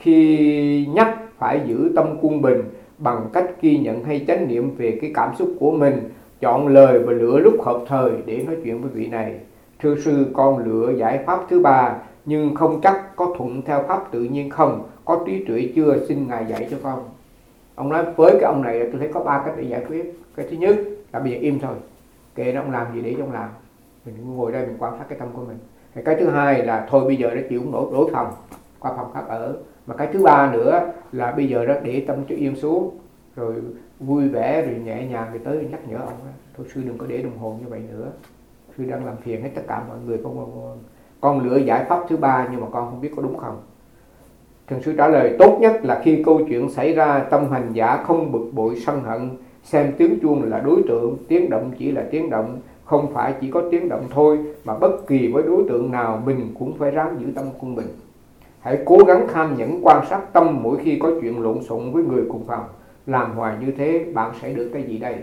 Khi nhắc phải giữ tâm quân bình bằng cách ghi nhận hay chánh niệm về cái cảm xúc của mình, chọn lời và lựa lúc hợp thời để nói chuyện với vị này. Thưa sư, con lựa giải pháp thứ ba nhưng không chắc có thuận theo pháp tự nhiên không, có trí tuệ chưa, xin ngài dạy cho con. Ông nói với cái ông này tôi thấy có 3 cách để giải quyết. Cái thứ nhất là bây giờ im thôi, kệ nó ông làm gì để cho ông làm, mình ngồi đây mình quan sát cái tâm của mình. Cái thứ hai là thôi bây giờ nó chịu đổi phòng qua phòng khác ở. Và cái thứ ba nữa là bây giờ đó để tâm cho yên xuống, rồi vui vẻ rồi nhẹ nhàng rồi tới nhắc nhở ông đó. Thôi sư đừng có để đồng hồ như vậy nữa, sư đang làm phiền hết tất cả mọi người. Con lựa giải pháp thứ ba nhưng mà con không biết có đúng không. Thượng sư trả lời tốt nhất là khi câu chuyện xảy ra, tâm hành giả không bực bội sân hận, xem tiếng chuông là đối tượng, tiếng động chỉ là tiếng động, không phải chỉ có tiếng động thôi, mà bất kỳ với đối tượng nào mình cũng phải ráng giữ tâm quân bình. Hãy cố gắng kham nhẫn quan sát tâm mỗi khi có chuyện lộn xộn với người cùng phòng. Làm hoài như thế bạn sẽ được cái gì đây?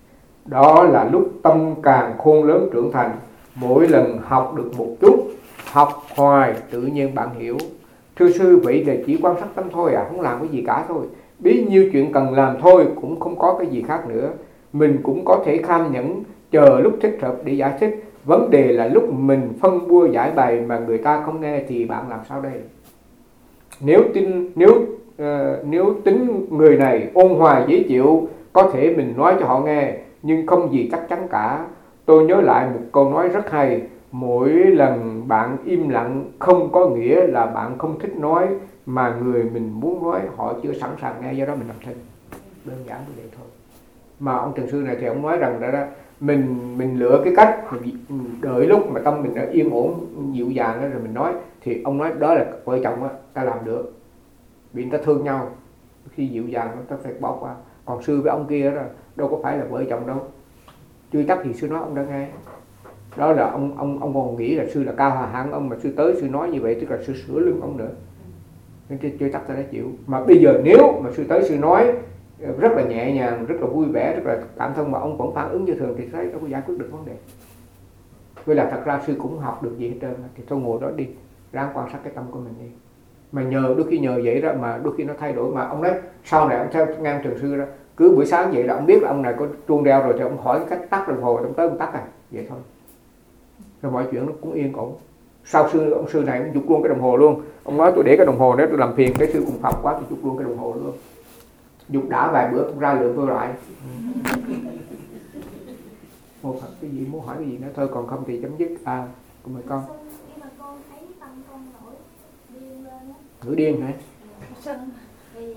Đó là lúc tâm càng khôn lớn trưởng thành. Mỗi lần học được một chút, học hoài tự nhiên bạn hiểu. Thưa sư, vậy là chỉ quan sát tâm thôi à, không làm cái gì cả thôi. Bấy nhiêu chuyện cần làm thôi, cũng không có cái gì khác nữa. Mình cũng có thể kham nhẫn, chờ lúc thích hợp để giải thích. Vấn đề là lúc mình phân bua giải bày mà người ta không nghe thì bạn làm sao đây? Nếu tính người này ôn hòa dễ chịu, có thể mình nói cho họ nghe, nhưng không gì chắc chắn cả. Tôi nhớ lại một câu nói rất hay: mỗi lần bạn im lặng không có nghĩa là bạn không thích nói, mà người mình muốn nói họ chưa sẵn sàng nghe, do đó mình làm thinh. Đơn giản như vậy thôi. Mà ông Trần Sư này thì ông nói rằng đó mình lựa cái cách đợi lúc mà tâm mình đã yên ổn dịu dàng đó, rồi mình nói. Thì ông nói đó là vợ chồng đó, ta làm được, vì người ta thương nhau, khi dịu dàng ta phải bỏ qua. Còn sư với ông kia đó đâu có phải là vợ chồng đâu, chưa chắc thì sư nói ông đã nghe. Đó là ông còn nghĩ là sư là cao hà hạng ông, mà sư tới sư nói như vậy tức là sư sửa lưng ông nữa, nên chưa chắc ta đã chịu. Mà bây giờ nếu mà sư tới sư nói rất là nhẹ nhàng, rất là vui vẻ, rất là cảm thông mà ông vẫn phản ứng như thường thì thấy đâu có giải quyết được vấn đề. Với là thật ra sư cũng học được gì hết trơn, thì thôi ngồi đó đi, ráng quan sát cái tâm của mình đi. Mà đôi khi nhờ vậy đó mà đôi khi nó thay đổi. Mà ông nói sau này ông theo ngang Trường Sư đó, cứ buổi sáng vậy là ông biết là ông này có chuông reo rồi thì ông hỏi cách tắt đồng hồ, ông tới ông tắt à, vậy thôi. Rồi mọi chuyện nó cũng yên ổn. Sau ông sư này cũng giục luôn cái đồng hồ luôn. Ông nói tôi để cái đồng hồ đó tôi làm phiền cái sư cùng học quá, tôi giục luôn cái đồng hồ luôn. Giục đã vài bữa cũng ra lượng vô lại. Một cái gì muốn hỏi cái gì nữa thôi, còn không thì chấm dứt. Mời con. Ngữ điên hả? Thì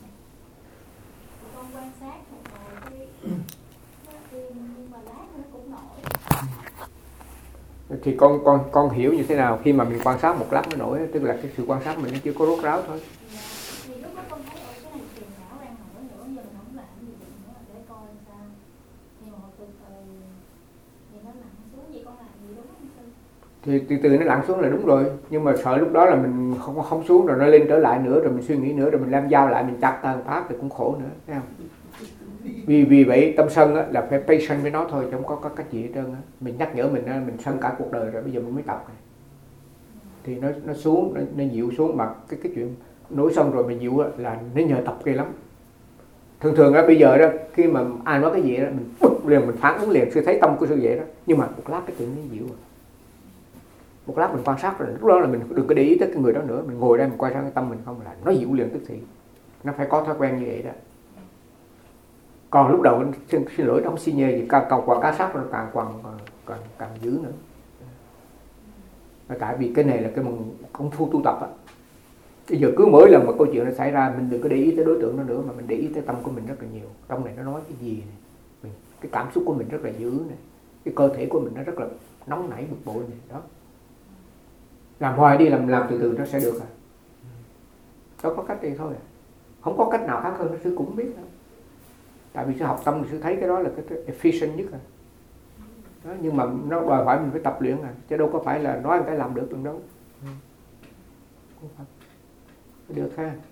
con quan sát một hồi cái nó im nhưng mà lát nó cũng nổi. Thì con hiểu như thế nào khi mà mình quan sát một lát nó nổi, tức là cái sự quan sát mình nó chưa có rốt ráo thôi. Thì lúc đó con thấy cái này phiền não đang nổi nữa, giờ mình không làm gì nữa để coi sao. Nhưng mà từ từ thì nó lặn xuống, vậy con làm gì đúng không sư? Thì từ từ nó lặn xuống là đúng rồi, nhưng mà sợ lúc đó là mình không xuống rồi nó lên trở lại nữa, rồi mình suy nghĩ nữa, rồi mình làm giao lại mình chặt ta phát thì cũng khổ nữa, thấy không? Vì vậy tâm sân á, là phải patient với nó thôi, chứ không có cách gì hết trơn á. Mình nhắc nhở mình á, mình sân cả cuộc đời rồi, bây giờ mình mới tập này. Thì nó xuống, nó dịu xuống, mà cái chuyện nổi sân rồi mình dịu á, là nó nhờ tập ghê lắm. Thường á, bây giờ đó, khi mà ai nói cái gì đó, mình bực liền, mình phản ứng liền, sư thấy tâm của sư vậy đó. Nhưng mà một lát cái chuyện nó dịu rồi. Một lát mình quan sát rồi, lúc đó là mình đừng có để ý tới cái người đó nữa, mình ngồi đây mình quan sát cái tâm mình không, là nó dịu liền tức thì. Nó phải có thói quen như vậy đó. Còn lúc đầu xin lỗi nó không xin nhê gì, càng quan sát nó càng dữ nữa. Tại vì cái này là cái công phu tu tập á. Bây giờ cứ mỗi lần mà câu chuyện nó xảy ra, mình đừng có để ý tới đối tượng nó nữa, mà mình để ý tới tâm của mình rất là nhiều. Trong này nó nói cái gì này, cái cảm xúc của mình rất là dữ này, cái cơ thể của mình nó rất là nóng nảy bực bội này đó. Làm hoài đi, làm từ từ nó sẽ được à. Đó có cách đây thôi à. Không có cách nào khác hơn, sư cũng biết đâu. Tại vì sư học tâm thì sư thấy cái đó là cái efficient nhất à. Đó, nhưng mà nó đòi hỏi mình phải tập luyện à, chứ đâu có phải là nói một cái làm được đâu. Không phải. Được ha.